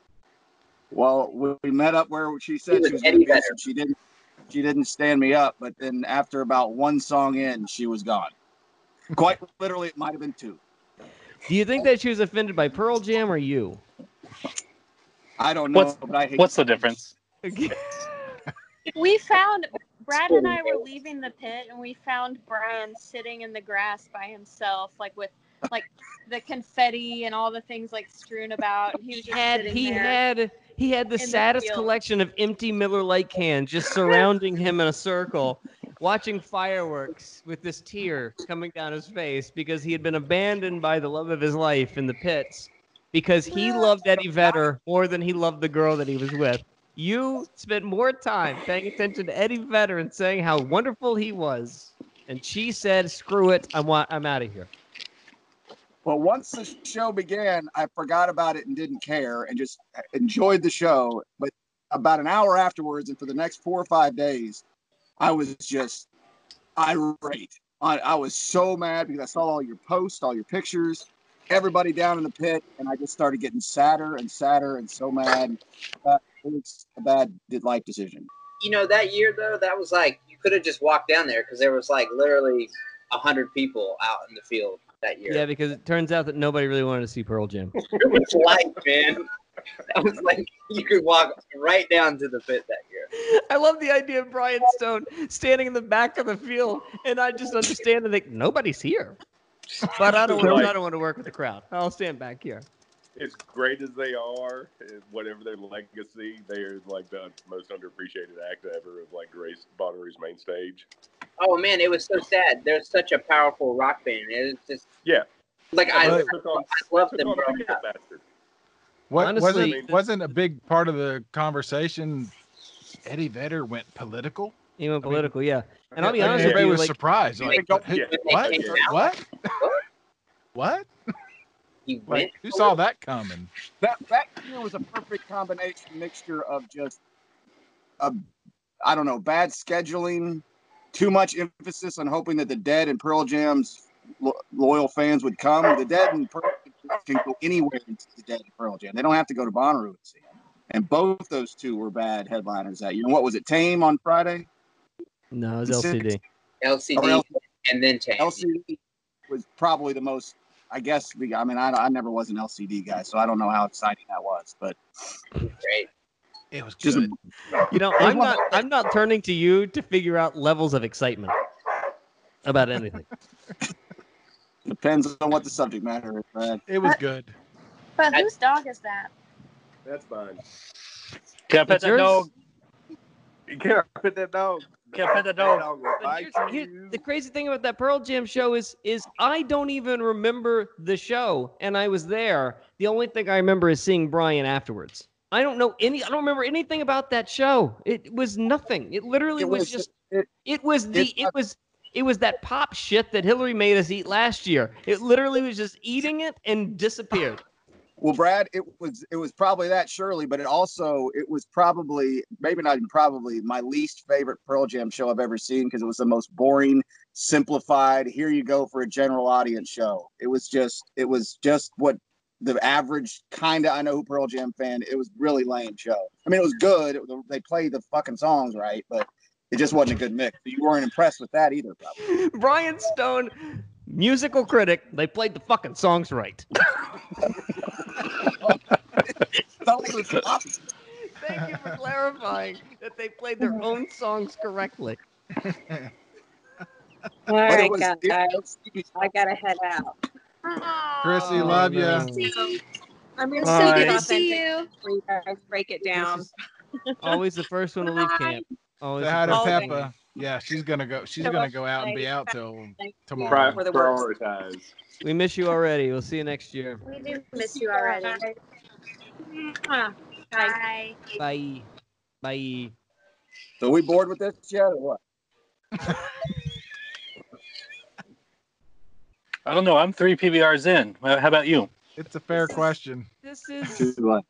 Well, we we met up where she said was she was going Eddie to be. Vedder. So she didn't. She didn't stand me up. But then after about one song in, she was gone. Quite literally, it might have been two. Do you think that she was offended by Pearl Jam or you? I don't know, What's, but I hate what's the difference? We found Brad and I were leaving the pit, and we found Brian sitting in the grass by himself, like with like the confetti and all the things like strewn about. And he was just had sitting he there. had he had the in the saddest field. collection of empty Miller Lite cans just surrounding him in a circle, watching fireworks with this tear coming down his face because he had been abandoned by the love of his life in the pits because he loved Eddie Vedder more than he loved the girl that he was with. You spent more time paying attention to Eddie Vedder and saying how wonderful he was, and she said, "Screw it, I want I'm out of here." Well, once the show began, I forgot about it and didn't care and just enjoyed the show. But about an hour afterwards, and for the next four or five days, I was just irate. I, I was so mad because I saw all your posts, all your pictures, everybody down in the pit, and I just started getting sadder and sadder and so mad. Uh, it was a bad life decision. You know, that year, though, that was like, you could have just walked down there because there was like literally a hundred people out in the field that year. Yeah, because it turns out that nobody really wanted to see Pearl Jam. It was light, man. That was like, you could walk right down to the pit that year. I love the idea of Brian Stone standing in the back of the field, and I just understand and think nobody's here. But I don't, want, I don't want to work with the crowd. I'll stand back here. As great as they are, and whatever their legacy, they are like the most underappreciated act ever of like Grace Bonnaroo's main stage. Oh man, it was so sad. They're such a powerful rock band. It was just yeah, like I, I, took on, I love took them on growing up. Bastard. What Honestly, wasn't wasn't a big part of the conversation? Eddie Vedder went political. He went political, yeah. And I'll be I mean, honest with everybody you, was like, surprised. Like, Yeah. who- Yeah. what? Yeah. What? What? He Like, went. who saw that coming? That that year was a perfect combination mixture of just, a, I don't know, bad scheduling, too much emphasis on hoping that the Dead and Pearl Jam's lo- loyal fans would come. The Dead and Pearl Jam can go anywhere and see the Dead and Pearl Jam. They don't have to go to Bonnaroo to see them. And both those two were bad headliners that year. And what was it, Tame on Friday? no, it was L C D. L C Or D L- and then Tame. L C D was probably the most, I guess, the- I mean, I, I never was an L C D guy, so I don't know how exciting that was. But Great. It was just good. You know, I'm not I'm not turning to you to figure out levels of excitement about anything. depends on what the subject matter is, Brad. It was good. But whose dog is that? That's fine. Can I pet It's that yours? dog? Can I pet that dog? Can I pet that That dog? dog will But bite here's- here- you. the crazy thing about that Pearl Jam show is is I don't even remember the show, and I was there. The only thing I remember is seeing Brian afterwards. I don't know any. I don't remember anything about that show. It was nothing. It literally It was, was- just. it- It was the. it's It was. It was that pop shit that Hillary made us eat last year. It literally was just eating it and disappeared. Well, Brad, it was it was probably that, surely, but it also it was probably maybe not even probably my least favorite Pearl Jam show I've ever seen because it was the most boring, simplified. Here you go for a general audience show. It was just it was just what the average kind of I know who Pearl Jam fan. It was really lame show. I mean, it was good. It, they played the fucking songs right, but it just wasn't a good mix. You weren't impressed with that either, probably. Brian Stone, musical critic. They played the fucking songs right. Thank you for clarifying that they played their own songs correctly. All But right, it was- guys. it- I gotta head out. Chrissy, Oh, love no. ya. I'm gonna Bye. see Good to see you. you guys break it down. Always the first one to leave camp. Always Say the hi to first one. Peppa. Yeah, she's gonna go. She's So, gonna go out and be thank out you. till Thank you tomorrow. for the words. Prioritize. We miss you already. We'll see you next year. We do miss you already. Mwah. Bye. Bye. Bye. Bye. So we bored with this yet or what? I don't know. I'm three P B Rs in. Well, how about you? It's a fair question. This is Too much.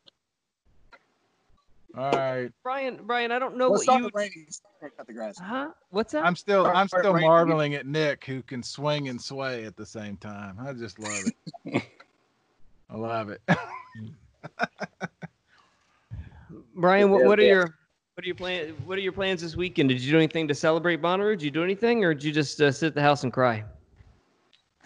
All right, Brian. Brian, I don't know Let's what start you. with Rainy. Cut the grass. Huh? What's that? I'm still I'm Start still right- marveling at Nick who can swing and sway at the same time. I just love it. I love it. Brian, what, what are Yeah. your what are your plan? What are your plans this weekend? Did you do anything to celebrate Bonnaroo? Did you do anything, or did you just uh, sit at the house and cry?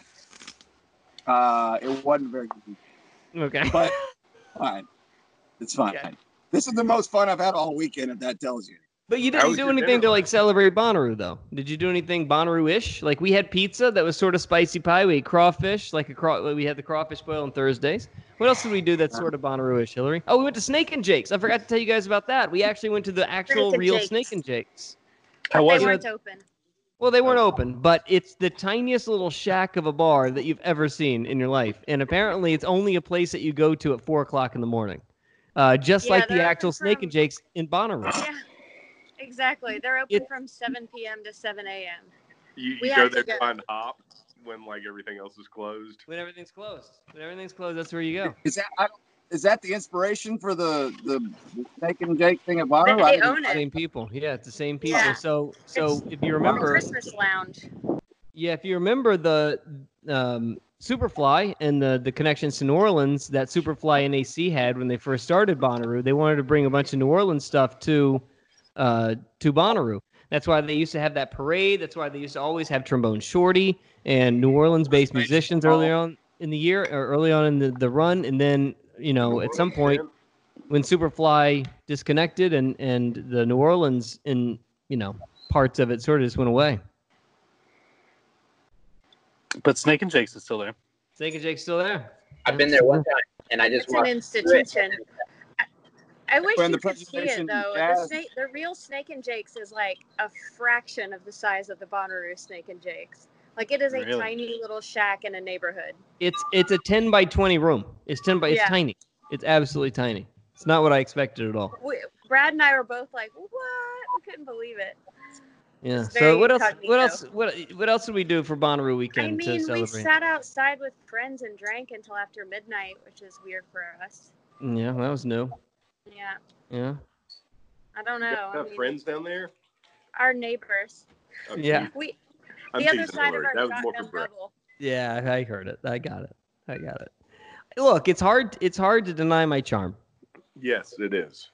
Uh, it wasn't very good. Okay. But fine. It's fine. Okay. This is the most fun I've had all weekend, if that tells you. But you How didn't was do your anything dinner to like? like celebrate Bonnaroo though. Did you do anything Bonnaroo-ish? Like we had pizza that was sort of spicy pie. We ate crawfish, like a craw. We had the crawfish boil on Thursdays. What else did we do that's sort of Bonnaroo-ish, Hillary? Oh, we went to Snake and Jake's. I forgot to tell you guys about that. We actually went to the actual and real Jake's. Snake and Jake's. But was they it? weren't open. Well, they weren't open, but it's the tiniest little shack of a bar that you've ever seen in your life. And apparently it's only a place that you go to at four o'clock in the morning. Uh, just Yeah, like the they're actual open Snake from- and Jake's in Bonnaroo. Yeah, exactly. They're open from seven p.m. to seven a.m. You, We you go have to there go. to find hop when like everything else is closed. When everything's closed. When everything's closed, that's where you go. Is that I, is that the inspiration for the the, the Snake and Jake thing at Bonnaroo? They I didn't- own it. Same people. Yeah, it's the same people. Yeah. So so It's if you the remember Christmas lounge. Yeah, if you remember the um, Superfly and the, the connections to New Orleans that Superfly and A C had when they first started Bonnaroo, they wanted to bring a bunch of New Orleans stuff to uh, to Bonnaroo. That's why they used to have that parade. That's why they used to always have Trombone Shorty and New Orleans-based musicians early on in the year or early on in the, the run. And then, you know, at some point when Superfly disconnected and, and the New Orleans and, you know, parts of it sort of just went away. But Snake and Jake's is still there. Snake and Jake's still there. I've been there one time, and I just It's an walked institution. I, I wish When you the could see it presentation though. The, jazz- snake, the real Snake and Jake's is like a fraction of the size of the Bonnaroo Snake and Jake's. Like it is a Really? tiny little shack in a neighborhood. It's it's a ten by twenty room. It's ten by it's Yeah. tiny. It's absolutely tiny. It's not what I expected at all. We, Brad and I were both like, "What?" We couldn't believe it. Yeah. It's So very what else? incognito. What else? What what else did we do for Bonnaroo I weekend to mean, we celebrate? sat outside with friends and drank until after midnight, which is weird for us. Yeah, that was new. Yeah, Yeah. I don't know. You I have mean, friends down there? our neighbors. I'm Yeah. teasing. We I'm the other teasing, side of Hillary. our That was more for shotgun Brett. bubble. Yeah, I heard it. I got it. I got it. Look, it's hard. It's hard to deny my charm. Yes, it is.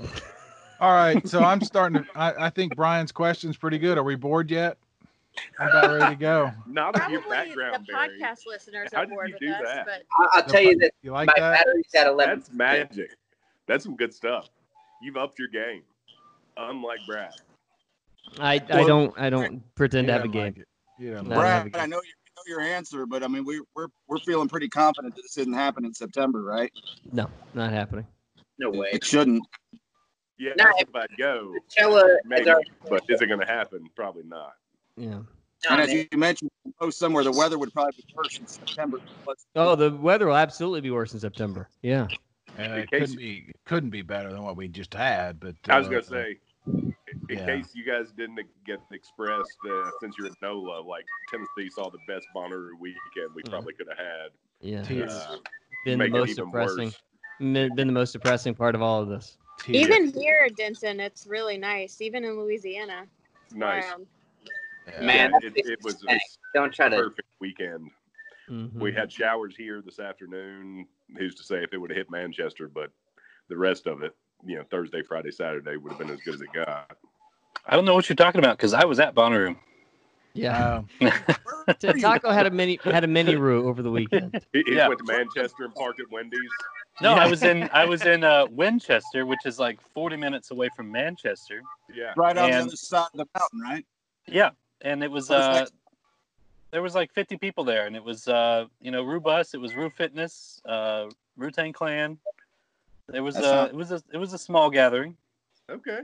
All right, so I'm starting to. I, I think Brian's question's pretty good. Are we bored yet? I'm about ready to go. Not of your Probably background, the Barry. podcast listeners How are did bored you with do us, that? but I'll, I'll tell you that You like my that? battery's at eleven. That's magic. That's some good stuff. You've upped your game. Unlike Brad. I I Well, don't I don't pretend to You have a don't game. like it. You don't No, like I it. have a Brad, I game. know you know your answer, but I mean we we're we're feeling pretty confident that this isn't happening in September, right? No, not happening. No way. It shouldn't. Yeah, No, if I go, Coachella maybe, is our but is it going to happen? Probably not. Yeah. no, And as man. you mentioned, post somewhere the weather would probably be worse in September. Let's- Oh, the weather will absolutely be worse in September. Yeah. Uh, In it case- couldn't be it couldn't be better than what we just had. But I was uh, going to say, in yeah. case you guys didn't get expressed, uh, since you're in NOLA, like Tennessee saw the best Bonnaroo weekend we probably could have had. Yeah. Tears. It's Uh, been the make it most even depressing. worse. mi- Been the most depressing part of all of this. tears. even here, Denton, it's really nice. Even in Louisiana. Nice. Um, Yeah. Man, Yeah, that's it, it was a pathetic. Don't try to. perfect weekend. Mhm. We had showers here this afternoon. Who's to say if it would have hit Manchester, but the rest of it, you know, Thursday, Friday, Saturday would have been as good as it got. I don't know what you're talking about because I was at Bonnaroo. Yeah. Um, Ta- Taco had a mini had a mini roo over the weekend. He, he Yeah. went to Manchester and parked at Wendy's. No, Yeah. I was in I was in uh, Winchester, which is like forty minutes away from Manchester. Yeah. Right on the And- other side of the mountain, right? Yeah, and it was What is uh, that? there was like fifty people there, and it was uh, you know, Rue Bus, it was Rue Fitness, uh, Rue Tang Clan. It was That's uh, not- it was a it was a small gathering. Okay.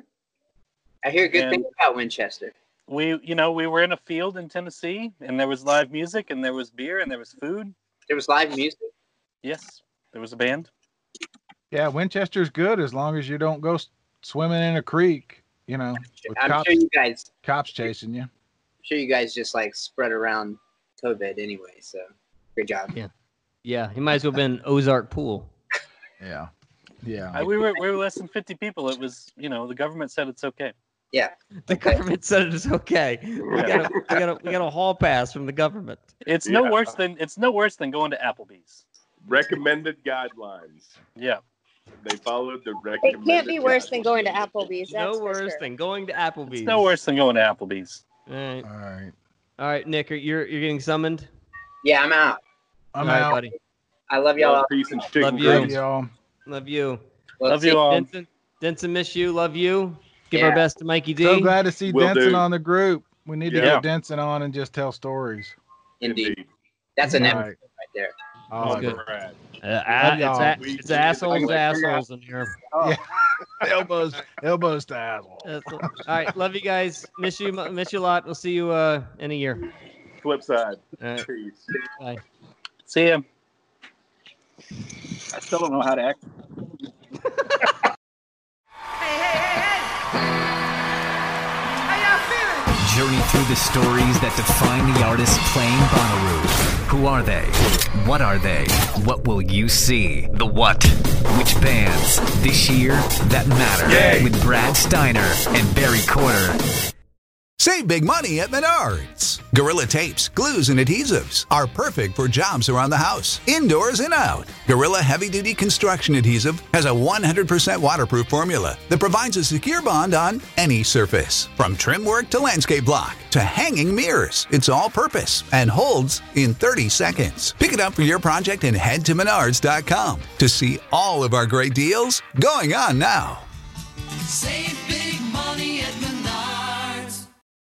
I hear good And- things about Winchester. We you know we were in a field in Tennessee, and there was live music, and there was beer, and there was food. There was live music. Yes, there was a band. yeah, Winchester's good as long as you don't go s- swimming in a creek. You know, with I'm cops, sure you guys. cops chasing you. I'm sure you guys just like spread around COVID anyway. So good job. Yeah. Yeah, he might as well have been Ozark Pool. Yeah, yeah. I, we were we were less than fifty people. It was you know the government said it's okay. Yeah. The government said it is okay. We Yeah. got a we got a we got a hall pass from the government. It's no Yeah. worse than it's no worse than going to Applebee's. Recommended guidelines. Yeah. They followed the it recommended can't be worse than guidelines. going to Applebee's. That's No for worse sure. than going to Applebee's. It's no worse than going to Applebee's. All right. All right. All right, Nick, are- you're you're getting summoned. Yeah, I'm out. I'm All right, out. buddy. I love y'all. Love, peace, and chicken Love you. Love grease. y'all. Love you. Love you all. Denson, Denson, miss you. Love you. Give Yeah. our best to Mikey D. So glad to see Will Denson do. on the group. We need to Yeah. get Denson on and just tell stories. Indeed. That's an All episode right. right there. Oh, good. Brad. Uh, uh, it's, y'all. a, We- it's assholes I to can figure assholes in here. Yeah. elbows, elbows to asshole. That's- all right, love you guys. Miss you, miss you a lot. We'll see you uh, in a year. Flip side. All right, Peace. bye. See ya. I still don't know how to act. Journey through the stories that define the artists playing Bonnaroo. Who are they? What are they? What will you see? The what? Which bands? This year, that matter. Yay. With Brad Steiner and Barry Corder. Save big money at Menards. Gorilla tapes, glues, and adhesives are perfect for jobs around the house, indoors and out. Gorilla Heavy Duty Construction Adhesive has a one hundred percent waterproof formula that provides a secure bond on any surface. From trim work to landscape block to hanging mirrors, it's all purpose and holds in thirty seconds. Pick it up for your project and head to menards dot com to see all of our great deals going on now. Save big